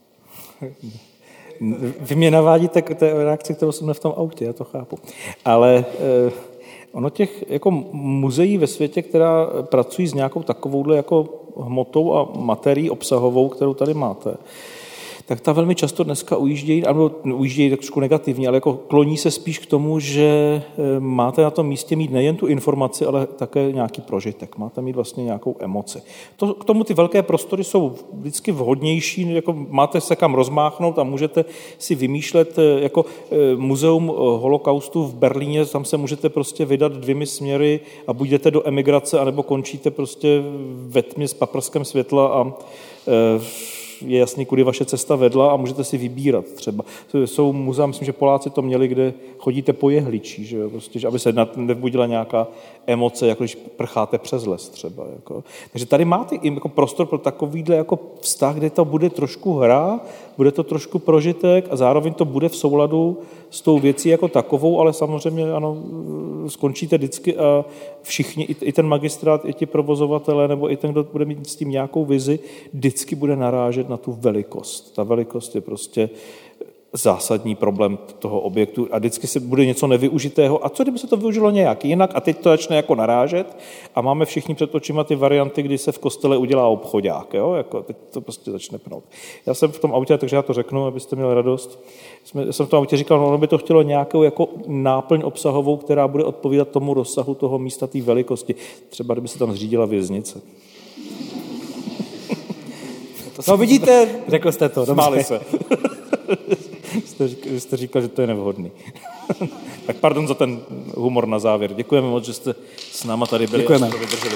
Vy mě navádíte k té reakci, kterou jsem měl v tom autě, já to chápu. Ale eh, ono těch jako muzeí ve světě, která pracují s nějakou takovouhle jako hmotou a materií obsahovou, kterou tady máte, tak ta velmi často dneska ujíždějí, ano, ujíždějí trošku negativně, ale jako kloní se spíš k tomu, že máte na tom místě mít nejen tu informaci, ale také nějaký prožitek. Máte mít vlastně nějakou emoci. To, k tomu ty velké prostory jsou vždycky vhodnější, jako máte se kam rozmáchnout a můžete si vymýšlet, jako muzeum holokaustu v Berlíně, tam se můžete prostě vydat dvěmi směry a buď jdete do emigrace, anebo končíte prostě ve tmě s paprskem světla a je jasný, kudy vaše cesta vedla a můžete si vybírat třeba. Jsou muzea, myslím, že Poláci to měli, kde chodíte po jehličí, že jo? Prostě, že aby se nevbudila nějaká emoce, jako když prcháte přes les třeba. Jako. Takže tady máte i jako prostor pro takovýhle jako vztah, kde to bude trošku hra, bude to trošku prožitek a zároveň to bude v souladu s tou věcí jako takovou, ale samozřejmě ano, skončíte vždycky a všichni, i ten magistrát, i ti provozovatelé, nebo i ten, kdo bude mít s tím nějakou vizi, vždycky bude narážet na tu velikost. Ta velikost je prostě zásadní problém toho objektu a vždycky se bude něco nevyužitého. A co kdyby se to využilo nějak jinak a teď to začne jako narážet a máme všichni před očima ty varianty, kdy se v kostele udělá obchodák, jo? Jako teď to prostě začne pnout. Já jsem v tom autě, takže já to řeknu, abyste měli radost. Já jsem v tom autě říkal, no, ono by to chtělo nějakou jako náplň obsahovou, která bude odpovídat tomu rozsahu toho místa, té velikosti. Třeba kdyby se tam zřídila věznice. No vidíte, řekl jste to. Smáli se. jste, jste říkal, že to je nevhodný. Tak pardon za ten humor na závěr. Děkujeme moc, že jste s náma tady byli. Děkujeme. A to vydrželi.